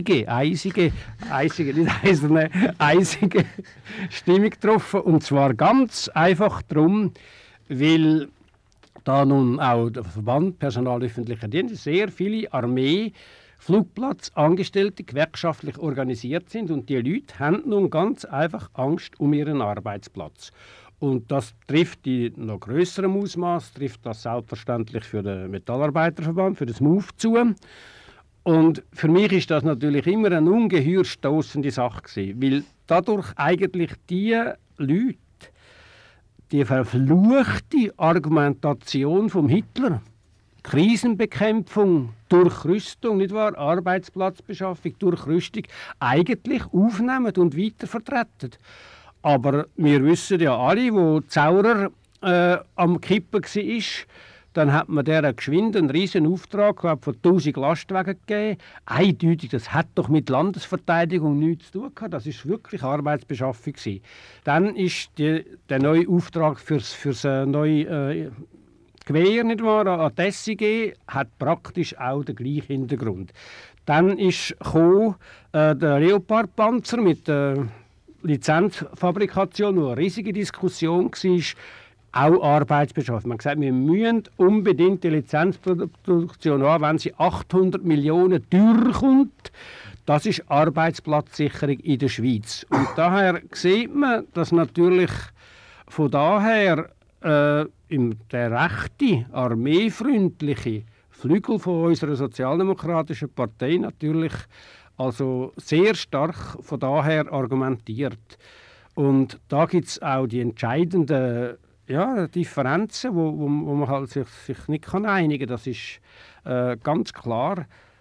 Stimmung getroffen. Und zwar ganz einfach darum, weil da nun auch der Verband Personalöffentlicher Dienst sehr viele Flugplatzangestellte gewerkschaftlich organisiert sind, und die Leute haben nun ganz einfach Angst um ihren Arbeitsplatz. Und das trifft in noch grösserem Ausmaß, trifft das selbstverständlich für den Metallarbeiterverband, für das MUF zu. Und für mich ist das natürlich immer eine ungeheuer stossende Sache gewesen, weil dadurch eigentlich die Leute, die verfluchte Argumentation vom Hitler, Krisenbekämpfung durch Rüstung, nicht wahr? Arbeitsplatzbeschaffung durch Rüstung, eigentlich aufnehmen und weitervertreten. Aber wir wissen ja alle, wo Zaurer am Kippen war, dann hat man der geschwind einen riesen Auftrag von 1000 Lastwagen gegeben. Eindeutig, das hat doch mit Landesverteidigung nichts zu tun gehabt. Das ist wirklich Arbeitsbeschaffung gewesen. Dann ist der neue Auftrag fürs neue Gewehr, nicht wahr, an die SIG, hat praktisch auch den gleichen Hintergrund. Dann ist der Leopard-Panzer mit der Lizenzfabrikation, wo eine riesige Diskussion war, auch Arbeitsbeschaffung. Man hat gesagt, wir müssen unbedingt die Lizenzproduktion haben, wenn sie 800 Millionen durchkommt. Das ist Arbeitsplatzsicherung in der Schweiz. Und daher sieht man, dass natürlich von daher der rechte, armeefreundliche Flügel von unserer sozialdemokratischen Partei natürlich also sehr stark von daher argumentiert. Und da gibt es auch die entscheidenden Differenzen, wo man halt sich nicht einigen kann. Das ist ganz klar.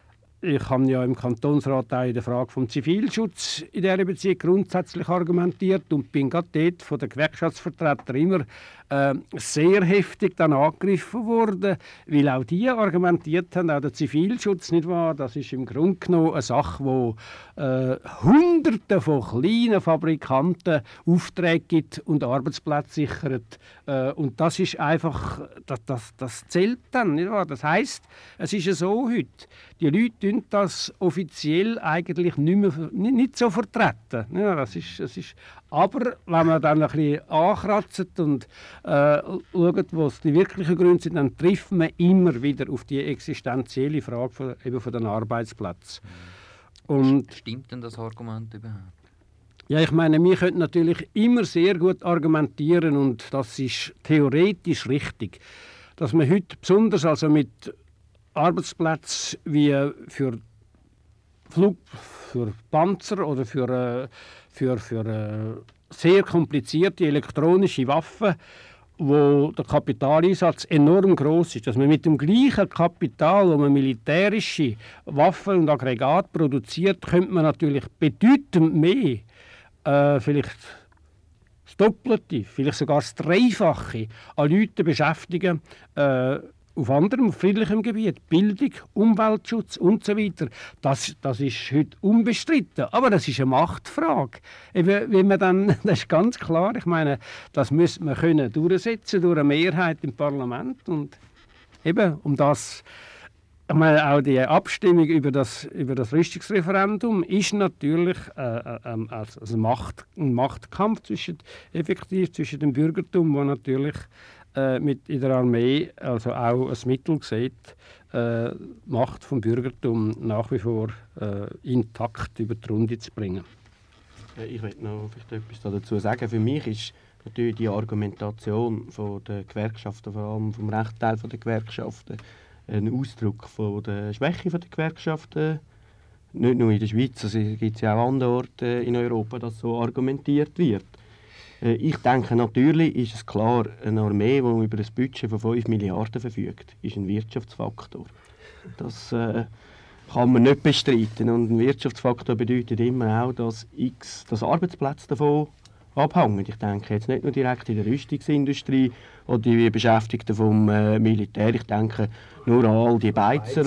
ich habe ja im Kantonsrat auch in der Frage vom Zivilschutz in dieser Beziehung grundsätzlich argumentiert und bin gerade dort von den Gewerkschaftsvertretern immer sehr heftig dann angegriffen worden, weil auch die argumentiert haben, auch der Zivilschutz, nicht wahr? Das ist im Grunde genommen eine Sache, wo Hunderte von kleinen Fabrikanten Aufträge gibt und Arbeitsplätze sichert. Und das ist einfach, das zählt dann, nicht wahr? Das heisst, es ist ja so heute, die Leute tun das offiziell eigentlich nicht so vertreten. Ja, das ist, aber wenn man dann ein bisschen ankratzt und schaut, was die wirklichen Gründe sind, dann trifft man immer wieder auf die existenzielle Frage von den Arbeitsplätzen. Und stimmt denn das Argument überhaupt? ja, ich meine, wir können natürlich immer sehr gut argumentieren und das ist theoretisch richtig, dass man heute besonders also mit Arbeitsplätzen wie für Panzer oder für sehr komplizierte elektronische Waffen, wo der Kapitaleinsatz enorm groß ist, dass man mit dem gleichen Kapital, wo man militärische Waffen und Aggregate produziert, könnte man natürlich bedeutend mehr, vielleicht das Doppelte, vielleicht sogar das Dreifache an Leuten beschäftigen, auf friedlichem Gebiet, Bildung, Umweltschutz und so weiter. Das ist heute unbestritten. Aber das ist eine Machtfrage. Wie man dann, das ist ganz klar, ich meine, das müsste man können durchsetzen durch eine Mehrheit im Parlament. Und eben, um das, ich meine, auch die Abstimmung über das Rüstungsreferendum ist natürlich ein Machtkampf zwischen dem Bürgertum, wo natürlich in der Armee also auch ein Mittel sieht, Macht vom Bürgertum nach wie vor intakt über die Runde zu bringen. Ich möchte noch vielleicht etwas dazu sagen. Für mich ist natürlich die Argumentation der Gewerkschaften, vor allem vom rechten Teil der Gewerkschaften, ein Ausdruck von der Schwäche der Gewerkschaften. Nicht nur in der Schweiz, es gibt ja auch andere Orte in Europa, dass so argumentiert wird. Ich denke, natürlich ist es klar, eine Armee, die über ein Budget von 5 Milliarden verfügt, ist ein Wirtschaftsfaktor. Das kann man nicht bestreiten. Und ein Wirtschaftsfaktor bedeutet immer auch, dass Arbeitsplätze davon abhängen. Ich denke jetzt nicht nur direkt in der Rüstungsindustrie oder die Beschäftigten vom Militär. Ich denke nur an all die Beizer, die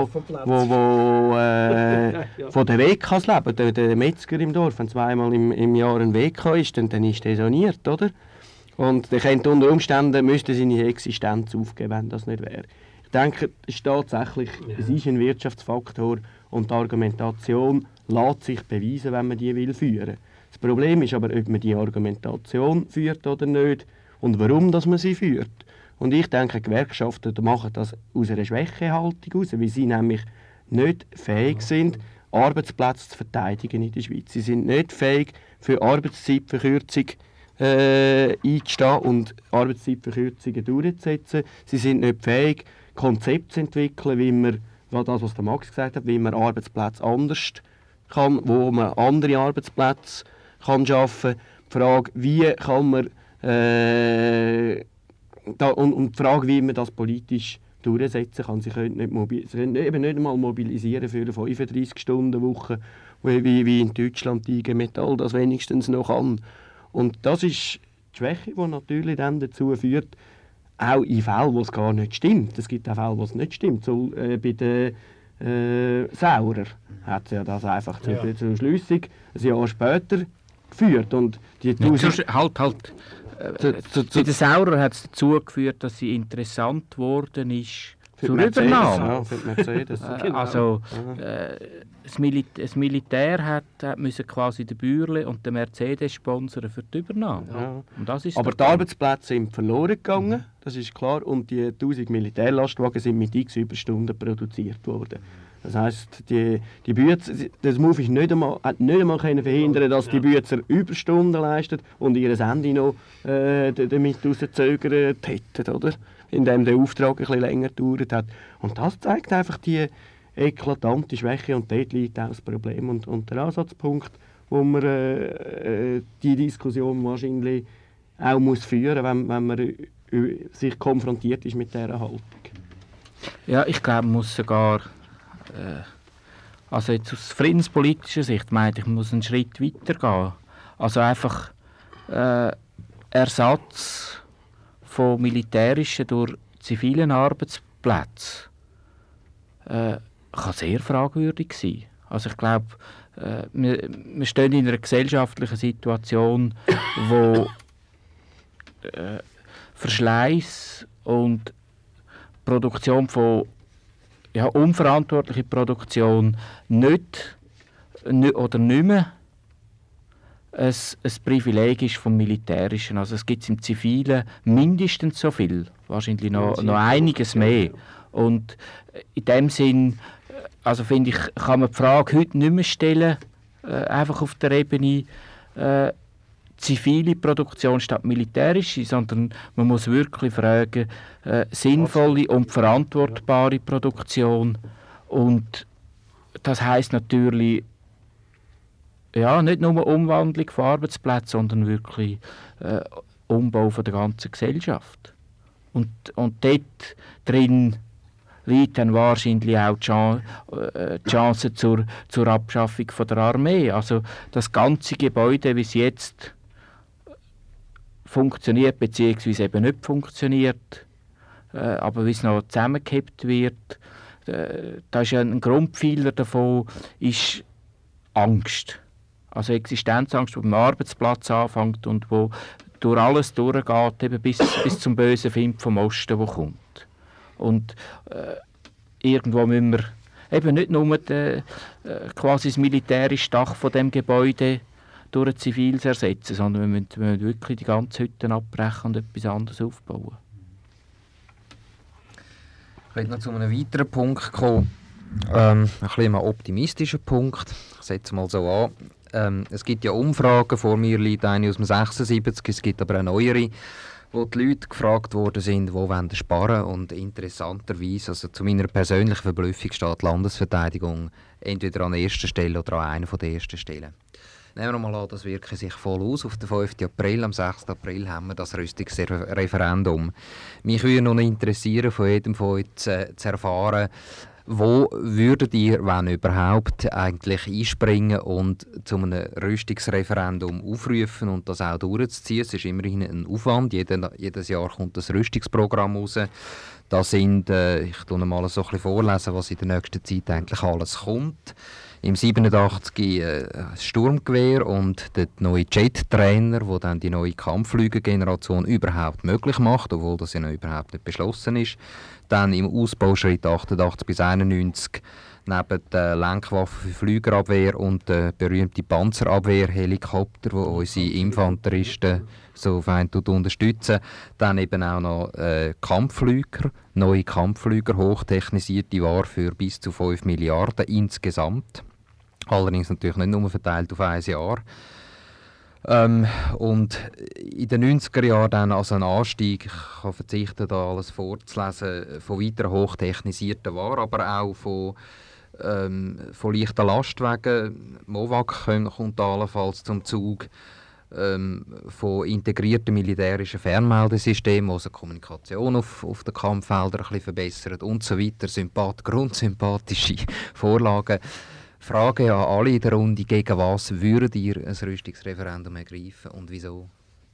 von der WKs leben. Der Metzger im Dorf, wenn zweimal im Jahr ein WK ist, dann ist der saniert, oder? Und der könnte unter Umständen müsste seine Existenz aufgeben, wenn das nicht wäre. Ich denke, es ist tatsächlich, es ist ein Wirtschaftsfaktor und die Argumentation lässt sich beweisen, wenn man die will führen. Das Problem ist aber, ob man die Argumentation führt oder nicht und warum dass man sie führt. Und ich denke, Gewerkschaften machen das aus einer Schwächehaltung heraus, weil sie nämlich nicht fähig sind, Arbeitsplätze zu verteidigen in der Schweiz. Sie sind nicht fähig, für Arbeitszeitverkürzung einzustehen und Arbeitszeitverkürzungen durchzusetzen. Sie sind nicht fähig, Konzepte zu entwickeln, wie man, das, was der Max gesagt hat, wie man Arbeitsplätze anders kann, wo man andere Arbeitsplätze kann schaffen. Die Frage, wie kann man und die Frage, wie man das politisch durchsetzen kann. Sie können nicht einmal mobilisieren für eine 35-Stunden-Woche, wie in Deutschland die IG Metall das wenigstens noch kann. Und das ist die Schwäche, die natürlich dann dazu führt, auch in Fällen, wo es gar nicht stimmt. Es gibt auch Fälle, wo es nicht stimmt. So, bei den Saurer hat ja das einfach zur Schliessung ein Jahr später geführt. Und die bei den Saurer hat es dazu geführt, dass sie interessant geworden ist zur Übernahme. Ja, für die Mercedes. Also das Militär musste quasi den Bürle und den Mercedes sponsern für die Übernahme. Ja. Und das ist aber die Arbeitsplätze sind verloren gegangen, das ist klar, und die 1000 Militärlastwagen sind mit x Überstunden produziert worden. Das heisst, die Bützer, das Move ist hat nicht einmal verhindern, dass die Bützer Überstunden leisten und ihr Ende noch damit rauszögert hätten, oder? Indem der Auftrag ein bisschen länger gedauert hat. Und das zeigt einfach die eklatante Schwäche und dort liegt auch das Problem. Und der Ansatzpunkt, wo man die Diskussion wahrscheinlich auch muss führen muss, wenn man sich konfrontiert ist mit dieser Haltung. Ja, ich glaube, man muss sogar Also jetzt aus friedenspolitischer Sicht meinte ich, man muss einen Schritt weiter gehen. Also einfach Ersatz von militärischen durch zivilen Arbeitsplätzen kann sehr fragwürdig sein. Also ich glaube, wir stehen in einer gesellschaftlichen Situation, wo Verschleiß und Produktion von unverantwortliche Produktion nicht mehr ein Privileg ist vom Militärischen. Also es gibt im Zivilen mindestens so viel, wahrscheinlich noch einiges mehr. Und in dem Sinn, also finde ich, kann man die Frage heute nicht mehr stellen, einfach auf der Ebene zivile Produktion statt militärische, sondern man muss wirklich fragen, sinnvolle und verantwortbare Produktion. Und das heisst natürlich nicht nur Umwandlung von Arbeitsplätzen, sondern wirklich Umbau von der ganzen Gesellschaft. Und dort drin liegt dann wahrscheinlich auch die Chance zur Abschaffung von der Armee. Also das ganze Gebäude, wie es jetzt funktioniert, beziehungsweise eben nicht funktioniert, aber wie es noch zusammengekippt wird, da ist ja ein Grundpfeiler davon, ist Angst. Also Existenzangst, die beim Arbeitsplatz anfängt und wo durch alles durchgeht, eben bis zum bösen Find vom Osten, der kommt. Und irgendwo müssen wir eben nicht nur quasi das militärische Dach von dem Gebäude durch ein ziviles ersetzen, sondern wir müssen wirklich die ganze Hütte abbrechen und etwas anderes aufbauen. Ich möchte noch zu einem weiteren Punkt kommen. Ein bisschen optimistischer Punkt. Ich setze mal so an. Es gibt ja Umfragen, vor mir liegt eine aus dem 76, es gibt aber auch neuere, wo die Leute gefragt worden sind, wo wollen sie sparen. Und interessanterweise, also zu meiner persönlichen Verblüffung, steht die Landesverteidigung entweder an erster Stelle oder an einer der ersten Stellen. Nehmen wir mal an, das wirkt sich voll aus. Auf den 5. April, am 6. April haben wir das Rüstungsreferendum. Mich würde noch interessieren, von jedem von euch zu erfahren, wo würdet ihr, wenn überhaupt, eigentlich einspringen und zu einem Rüstungsreferendum aufrufen und das auch durchzuziehen? Es ist immerhin ein Aufwand. Jedes Jahr kommt das Rüstungsprogramm raus. Da sind, ich lese mal so ein bisschen vorlesen, was in der nächsten Zeit eigentlich alles kommt. Im 87 das Sturmgewehr und der neue Jet-Trainer, der dann die neue Kampfflügergeneration überhaupt möglich macht, obwohl das ja noch überhaupt nicht beschlossen ist. Dann im Ausbauschritt 88 bis 91 neben der Lenkwaffe für Flügerabwehr und der berühmte Panzerabwehr-Helikopter, wo unsere Infanteristen so fein unterstützen. Dann eben auch noch Kampfflüger, neue Kampfflüger, hochtechnisierte Ware für bis zu 5 Milliarden insgesamt. Allerdings natürlich nicht nur verteilt auf ein Jahr. Und in den 90er Jahren dann also ein Anstieg, ich kann verzichten, da alles vorzulesen, von weiter hochtechnisierten Waren, aber auch von leichten Lastwagen. MOVAG kommt allenfalls zum Zug. Von integrierten militärischen Fernmeldesystemen, die also die Kommunikation auf den Kampffeldern ein bisschen verbessern und so weiter. Grundsympathische Vorlagen. Frage an alle in der Runde, gegen was würdet ihr ein Rüstungsreferendum ergreifen und wieso?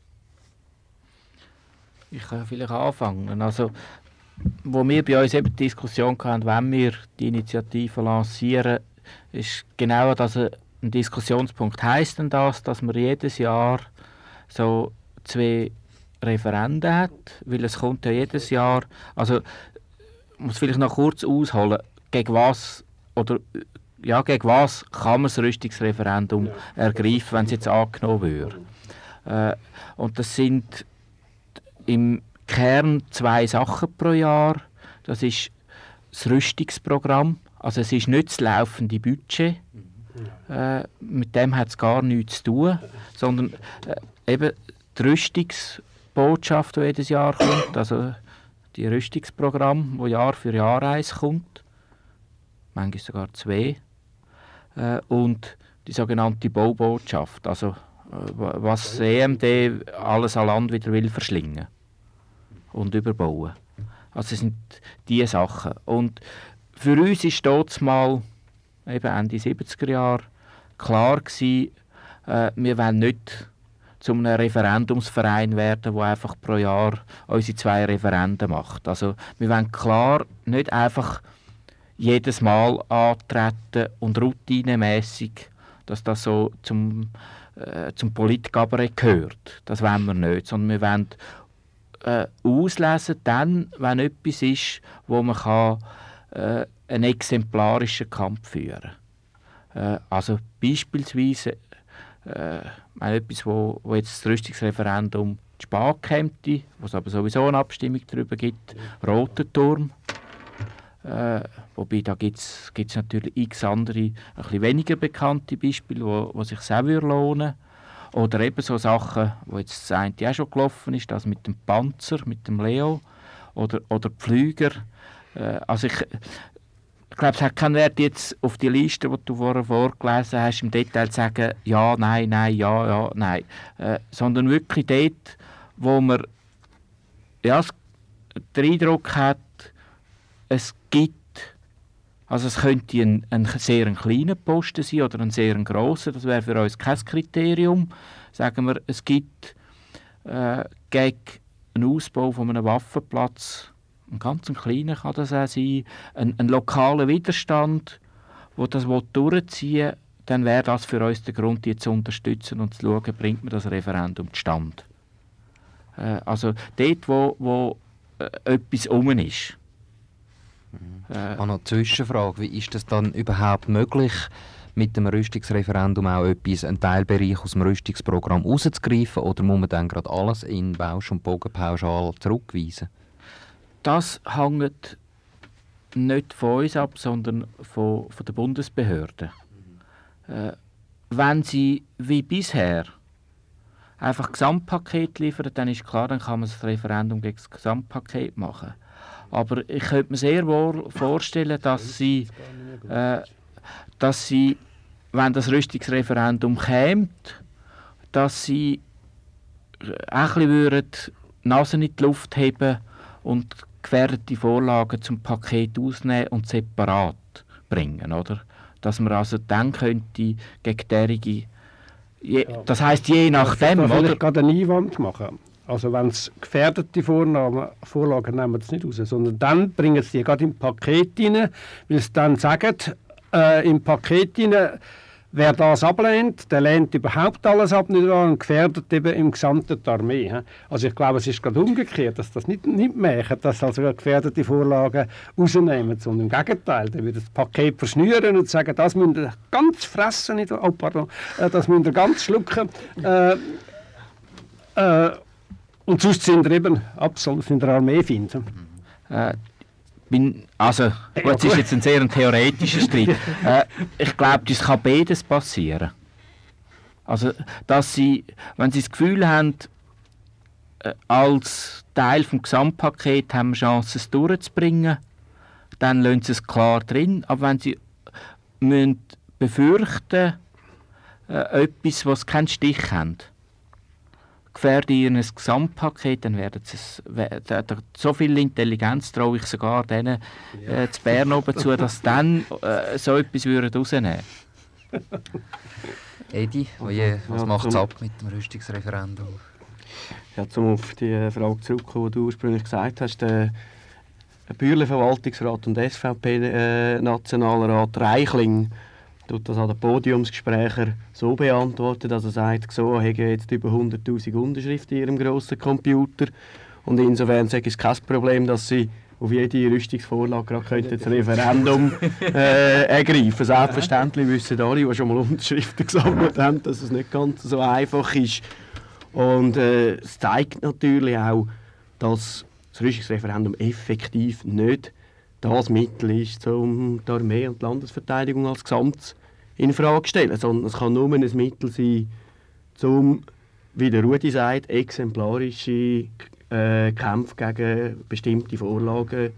Ich kann vielleicht anfangen. Also, wo wir bei uns eben die Diskussion hatten, wenn wir die Initiative lancieren, ist genau das ein Diskussionspunkt. Heisst denn das, dass man jedes Jahr so 2 Referenden hat? Weil es kommt ja jedes Jahr, also ich muss vielleicht noch kurz ausholen, gegen was kann man das Rüstungsreferendum ergreifen, wenn es jetzt angenommen würde. Und das sind im Kern 2 Sachen pro Jahr. Das ist das Rüstungsprogramm, also es ist nicht das laufende Budget. Mit dem hat es gar nichts zu tun, sondern eben die Rüstungsbotschaft, die jedes Jahr kommt, also die Rüstungsprogramm, wo Jahr für Jahr eins kommt, manchmal sogar 2, und die sogenannte Baubotschaft, also was das EMD alles an Land wieder will verschlingen und überbauen. Also das sind diese Sachen. Und für uns ist dort mal eben Ende 70er Jahre, klar gewesen, wir wollen nicht zu einem Referendumsverein werden, der einfach pro Jahr unsere 2 Referenden macht. Also wir wollen klar nicht einfach jedes Mal antreten und routinemässig, dass das so zum Politkabarett gehört. Das wollen wir nicht, sondern wir wollen auslesen, dann, wenn etwas ist, wo man einen exemplarischen Kampf führen kann. Also beispielsweise etwas, wo jetzt das Rüstungsreferendum zu spät käme, wo es aber sowieso eine Abstimmung darüber gibt, Roter Turm. Wobei da gibt es natürlich x andere, ein bisschen weniger bekannte Beispiele, wo sich auch lohnen. Oder eben so Sachen, wo jetzt das eine auch schon gelaufen ist, das mit dem Panzer, mit dem Leo oder die Flüger. Also ich glaube, es hat keinen Wert, jetzt auf die Liste, die du vorher vorgelesen hast, im Detail zu sagen, ja, nein, ja, nein. Sondern wirklich dort, wo man den Eindruck hat, es gibt, also es könnte ein sehr kleiner Posten sein oder ein sehr grosser, das wäre für uns kein Kriterium. Sagen wir, es gibt gegen einen Ausbau von einem Waffenplatz, ein ganz kleiner kann das auch sein, ein lokaler Widerstand, der das durchziehen will, dann wäre das für uns der Grund, die zu unterstützen und zu schauen, bringt man das Referendum zustande. Also dort, wo etwas ist. Ich habe noch eine Zwischenfrage. Wie ist das dann überhaupt möglich, mit dem Rüstungsreferendum auch einen Teilbereich aus dem Rüstungsprogramm rauszugreifen, oder muss man dann gerade alles in Bausch- und Bogenpauschal zurückweisen? Das hängt nicht von uns ab, sondern von der Bundesbehörde. Wenn sie wie bisher einfach Gesamtpaket liefern, dann ist klar, dann kann man das Referendum gegen das Gesamtpaket machen. Aber ich könnte mir sehr wohl vorstellen, dass sie, wenn das Rüstungsreferendum käme, dass sie auch ein bisschen die Nase in die Luft heben und gefährdete Vorlagen zum Paket ausnehmen und separat bringen, oder? Dass man also dann könnte gegen derige, das heisst je nachdem, oder? Oder? Ich gerade einen Einwand machen. Also wenn es gefährdete Vorlagen nehmen sie nicht raus, sondern dann bringen sie die gerade im Paket rein, weil sie dann sagen, im Paket rein, wer das ablehnt, der lehnt überhaupt alles ab nicht an und gefährdet eben im gesamten die Armee. Also ich glaube, es ist gerade umgekehrt, dass das nicht machen, dass also gefährdete Vorlagen rausnehmen, sondern im Gegenteil, dann wird das Paket verschnüren und sagen, das müsst ihr ganz fressen, nicht, das müsst ihr ganz schlucken. Und sonst sind wir eben absolut in der Armee finden. Gut, es ist jetzt ein sehr theoretischer Streit. Ich glaube, es kann beides passieren. Also, dass sie, wenn sie das Gefühl haben, als Teil des Gesamtpakets haben wir Chancen, es durchzubringen, dann lassen sie es klar drin. Aber wenn sie befürchten, etwas, was keinen Stich hat, gefährden ihr ein Gesamtpaket, dann werden sie so viel Intelligenz traue ich sogar denen zu Bern oben zu, dass dann so etwas rausnehmen würden. Edi, was macht es ab mit dem Rüstungsreferendum? Ja, um auf die Frage zurückzukommen, die du ursprünglich gesagt hast, der Bürle-Verwaltungsrat und SVP-Nationalrat Reichling tut das an den Podiumsgesprächen so beantworten, dass er sagt, so hätte jetzt über 100'000 Unterschriften in ihrem grossen Computer und insofern sage ich es kein Problem, dass sie auf jede Rüstungsvorlage gerade das Referendum ergreifen. Selbstverständlich wissen alle, die schon mal Unterschriften gesammelt haben, dass es nicht ganz so einfach ist. Und es zeigt natürlich auch, dass das Rüstungsreferendum effektiv nicht das Mittel ist, um die Armee und die Landesverteidigung als Gesamtes in Frage zu stellen, sondern es kann nur ein Mittel sein, um, wie der Rudi sagt, exemplarische Kämpfe gegen bestimmte Vorlagen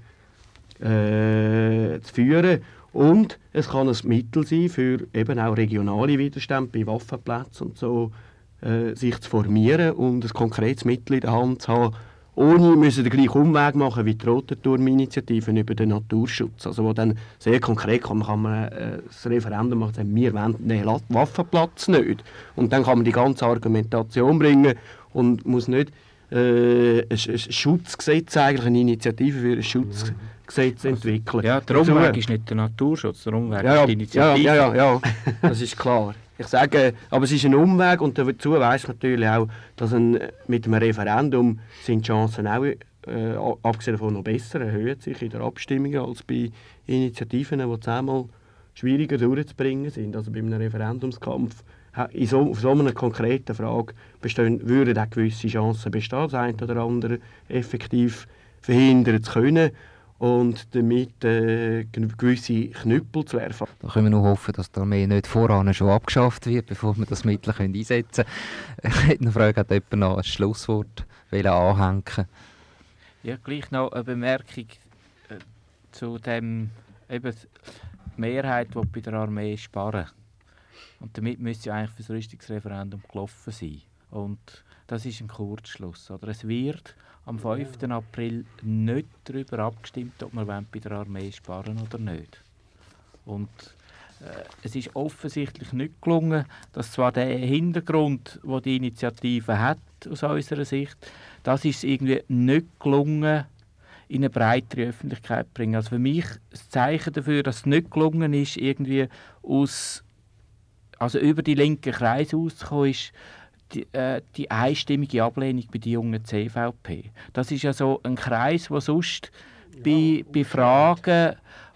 zu führen. Und es kann ein Mittel sein, für eben auch regionale Widerstände bei Waffenplätzen und so sich zu formieren und ein konkretes Mittel in der Hand zu haben, ohne müssen den gleichen Umweg machen wie die Rotenturm-Initiativen über den Naturschutz. Also wo dann sehr konkret kann man das Referendum machen, sagen, wir wollen den Waffenplatz nicht. Und dann kann man die ganze Argumentation bringen und muss nicht ein Schutzgesetz, eigentlich eine Initiative für ein Schutzgesetz entwickeln. Ja, der Umweg ist nicht der Naturschutz, der Umweg ist die Initiative. Ja, das ist klar. Ich sage, aber es ist ein Umweg und dazu weiss man natürlich auch, dass mit einem Referendum sind die Chancen auch, abgesehen davon noch besser, erhöhen sich in der Abstimmung als bei Initiativen, die 10-mal schwieriger durchzubringen sind. Also bei einem Referendumskampf auf so einer konkreten Frage würden auch gewisse Chancen bestehen, das eine oder andere effektiv verhindern zu können und damit gewisse Knüppel zu werfen. Da können wir nur hoffen, dass die Armee nicht voran schon abgeschafft wird, bevor wir das Mittel einsetzen können. Ich hätte eine Frage, hat jemand noch ein Schlusswort anhängen? Ja, gleich noch eine Bemerkung zu dem, eben die Mehrheit will bei der Armee sparen. Und damit müsste ja eigentlich für das Rüstungsreferendum gelaufen sein. Und das ist ein Kurzschluss. Oder? Es wird am 5. April nicht darüber abgestimmt, ob wir bei der Armee sparen oder nicht. Und es ist offensichtlich nicht gelungen, dass zwar der Hintergrund, den die Initiative hat, aus unserer Sicht, das ist irgendwie nicht gelungen, in eine breitere Öffentlichkeit zu bringen. Also für mich das Zeichen dafür, dass es nicht gelungen ist, irgendwie also über die linken Kreise auszukommen, ist die einstimmige Ablehnung bei der jungen CVP. Das ist ja so ein Kreis, der sonst bei Fragen,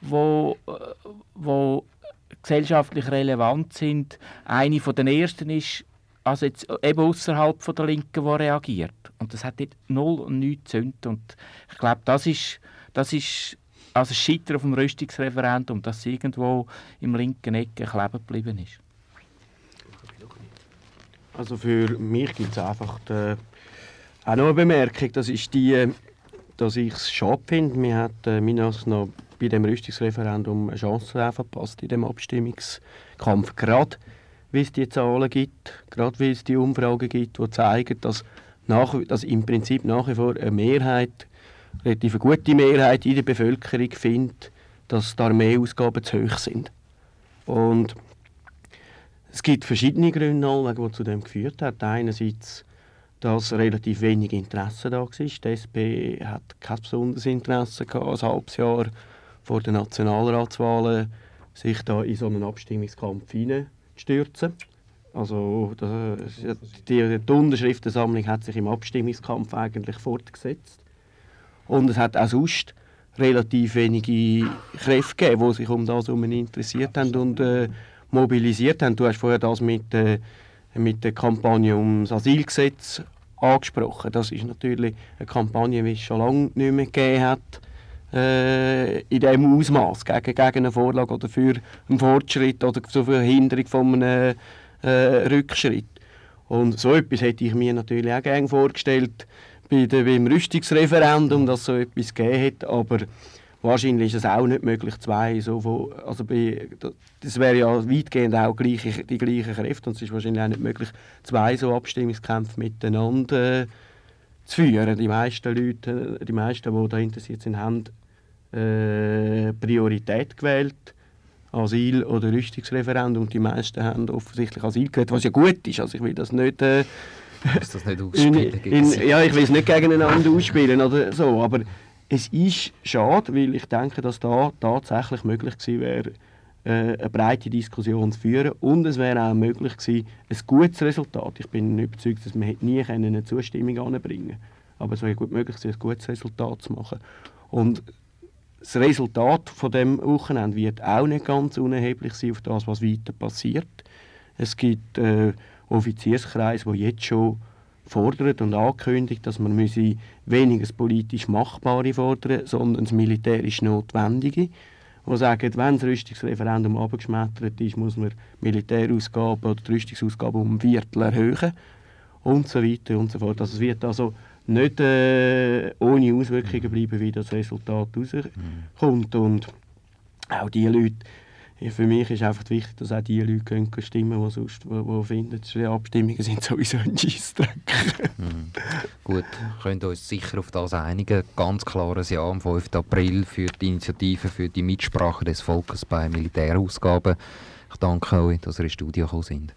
wo gesellschaftlich relevant sind, eine von den ersten ist, also jetzt eben außerhalb von der Linken, die reagiert. Und das hat dort null und nichts gezündet. Und ich glaube, das ist also das Scheitern auf dem Rüstungsreferendum, dass es irgendwo im linken Ecke kleben geblieben ist. Also für mich gibt es einfach auch noch eine Bemerkung, das ist die, dass ich es schade finde. Wir haben noch bei dem Rüstungsreferendum eine Chance verpasst in dem Abstimmungskampf. Gerade wie es die Zahlen gibt, gerade wie es die Umfragen gibt, die zeigen, dass im Prinzip nach wie vor eine Mehrheit, relativ eine gute Mehrheit in der Bevölkerung findet, dass die Armeeausgaben zu hoch sind. Und es gibt verschiedene Gründe, die zu dem geführt haben. Einerseits, dass relativ wenig Interesse da war. Die SP hat kein besonderes Interesse gehabt, ein halbes Jahr vor den Nationalratswahlen sich da in so einen Abstimmungskampf hineinzustürzen. Also die Unterschriftensammlung hat sich im Abstimmungskampf eigentlich fortgesetzt. Und es hat auch sonst relativ wenige Kräfte gegeben, die sich um das interessiert haben und mobilisiert haben. Du hast vorher das mit der Kampagne ums Asylgesetz angesprochen. Das ist natürlich eine Kampagne, die es schon lange nicht mehr gegeben hat, in diesem Ausmaß gegen eine Vorlage oder für einen Fortschritt oder zur Verhinderung von einem Rückschritt. Und so etwas hätte ich mir natürlich auch gerne vorgestellt beim Rüstungsreferendum, dass so etwas gegeben hätte, aber wahrscheinlich ist es auch nicht möglich, das wäre ja weitgehend auch die gleichen Kräfte und es ist wahrscheinlich auch nicht möglich, 2 so Abstimmungskämpfe miteinander zu führen. Die meisten Leute, die da interessiert sind, haben Priorität gewählt, Asyl- oder Rüstungsreferendum, und die meisten haben offensichtlich Asyl gewählt, was ja gut ist. Also ich will das nicht ausspielen. Ja, ich will es nicht gegeneinander ausspielen oder so, aber es ist schade, weil ich denke, dass da tatsächlich möglich gewesen wäre, eine breite Diskussion zu führen, und es wäre auch möglich gewesen, ein gutes Resultat. Ich bin überzeugt, dass man nie eine Zustimmung anbringen konnte, aber es wäre gut möglich gewesen, ein gutes Resultat zu machen. Und das Resultat von dem Wochenende wird auch nicht ganz unerheblich sein auf das, was weiter passiert. Es gibt Offizierskreise, die jetzt schon fordern und ankündigt, dass man weniger das politisch Machbare fordern, sondern das militärisch Notwendige. Die sagen, wenn das Rüstungsreferendum abgeschmettert ist, muss man Militärausgaben oder die Rüstungsausgaben um ein Viertel erhöhen und so weiter und so fort. Also es wird also nicht ohne Auswirkungen bleiben, wie das Resultat rauskommt. Und auch die Leute, Für mich ist einfach wichtig, dass auch die Leute können stimmen, die sonst die finden, die Abstimmungen sind sowieso ein Scheissdreck. Gut, wir können uns sicher auf das einigen. Ganz klares Ja am 5. April für die Initiative für die Mitsprache des Volkes bei Militärausgaben. Ich danke euch, dass ihr ins Studio gekommen sind.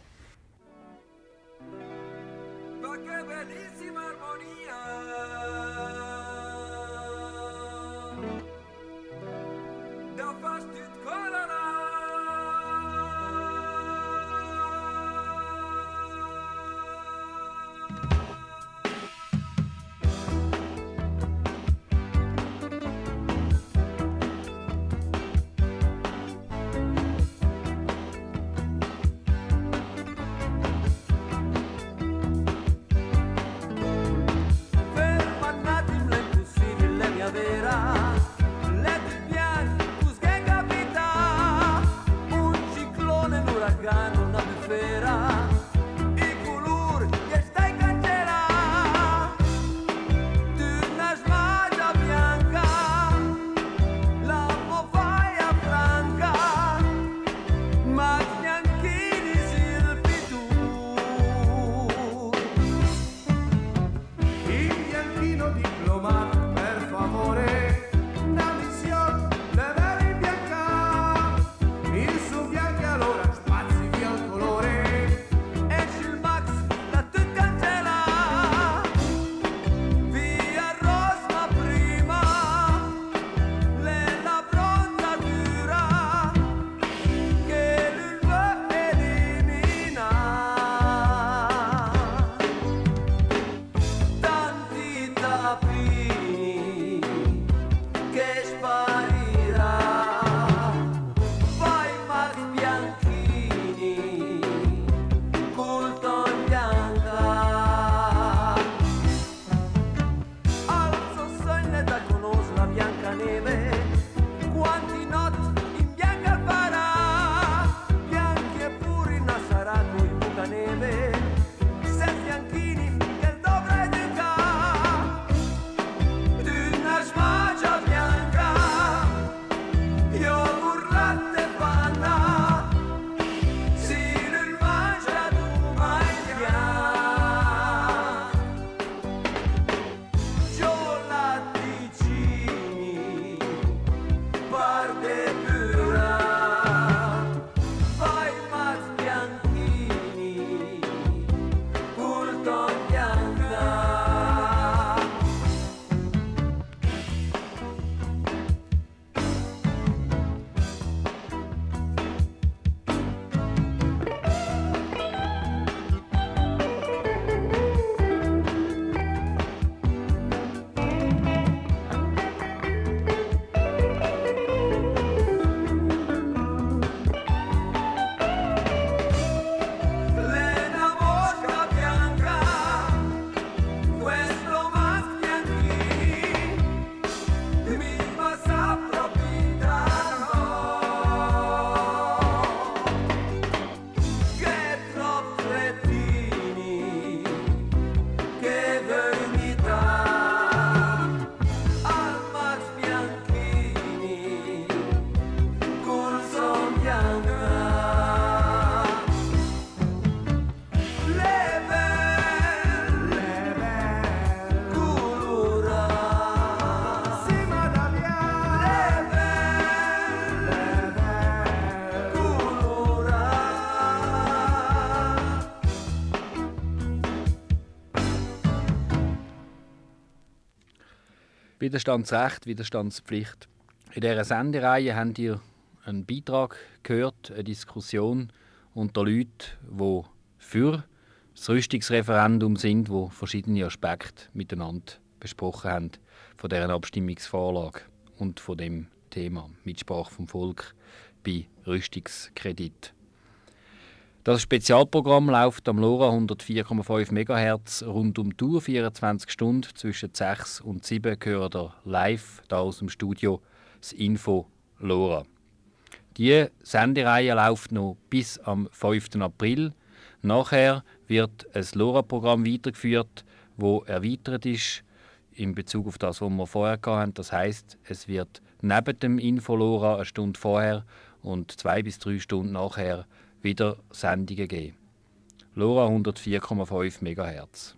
Widerstandsrecht, Widerstandspflicht. In dieser Sendereihe habt ihr einen Beitrag gehört, eine Diskussion unter Leuten, die für das Rüstungsreferendum sind, die verschiedene Aspekte miteinander besprochen haben von deren Abstimmungsvorlage und von dem Thema Mitsprache vom Volk bei Rüstungskredit. Das Spezialprogramm läuft am LoRa 104,5 MHz rund um die Tour 24 Stunden. Zwischen 6 und 7 gehört ihr live hier aus dem Studio das Info LoRa. Die Sendereihe läuft noch bis am 5. April. Nachher wird ein LoRa-Programm weitergeführt, das erweitert ist in Bezug auf das, was wir vorher hatten. Das heisst, es wird neben dem Info LoRa eine Stunde vorher und 2 bis 3 Stunden nachher wieder Sendungen geben. LoRa 104,5 MHz.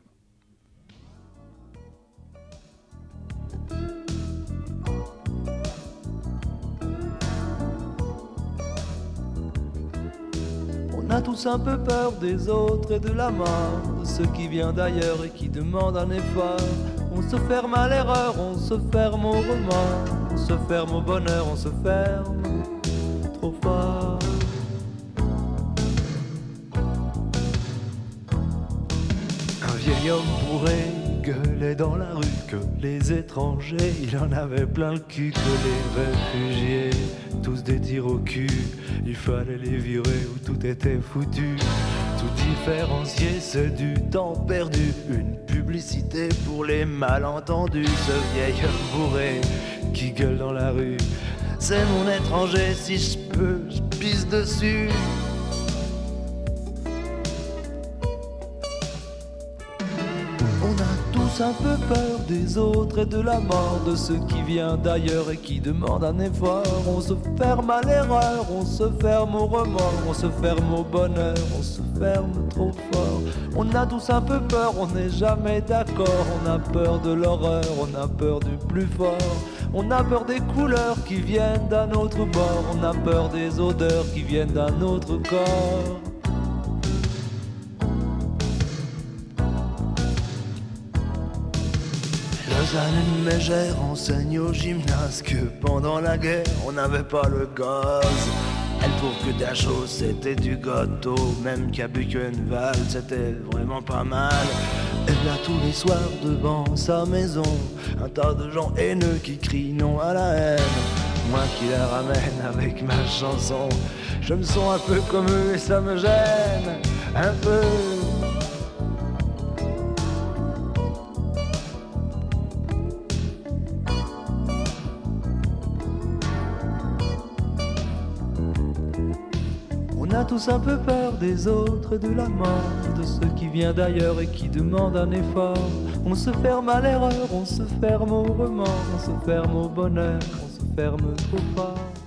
On a tous un peu peur des autres et de la mort, de ce qui vient d'ailleurs et qui demande un effort. On se ferme à l'erreur, on se ferme au remords, on se ferme au bonheur, on se ferme trop fort. Un vieil homme bourré gueulait dans la rue que les étrangers, il en avait plein le cul, que les réfugiés, tous des tirs au cul, il fallait les virer ou tout était foutu. Tout différencier, c'est du temps perdu, une publicité pour les malentendus. Ce vieil homme bourré qui gueule dans la rue, c'est mon étranger, si je peux, je pisse dessus. On a tous un peu peur des autres et de la mort, de ce qui vient d'ailleurs et qui demande un effort. On se ferme à l'erreur, on se ferme au remords, on se ferme au bonheur, on se ferme trop fort. On a tous un peu peur, on n'est jamais d'accord, on a peur de l'horreur, on a peur du plus fort. On a peur des couleurs qui viennent d'un autre bord, on a peur des odeurs qui viennent d'un autre corps. Lausanne Mégère enseigne au gymnase que pendant la guerre on n'avait pas le gaz. Elle trouve que Dachau c'était du gâteau, même qu'à Buchenwald c'était vraiment pas mal. Elle a tous les soirs devant sa maison un tas de gens haineux qui crient non à la haine. Moi qui la ramène avec ma chanson, je me sens un peu comme eux et ça me gêne un peu. On a tous un peu peur des autres et de la mort, de ce qui vient d'ailleurs et qui demande un effort. On se ferme à l'erreur, on se ferme au remords, on se ferme au bonheur, on se ferme trop fort.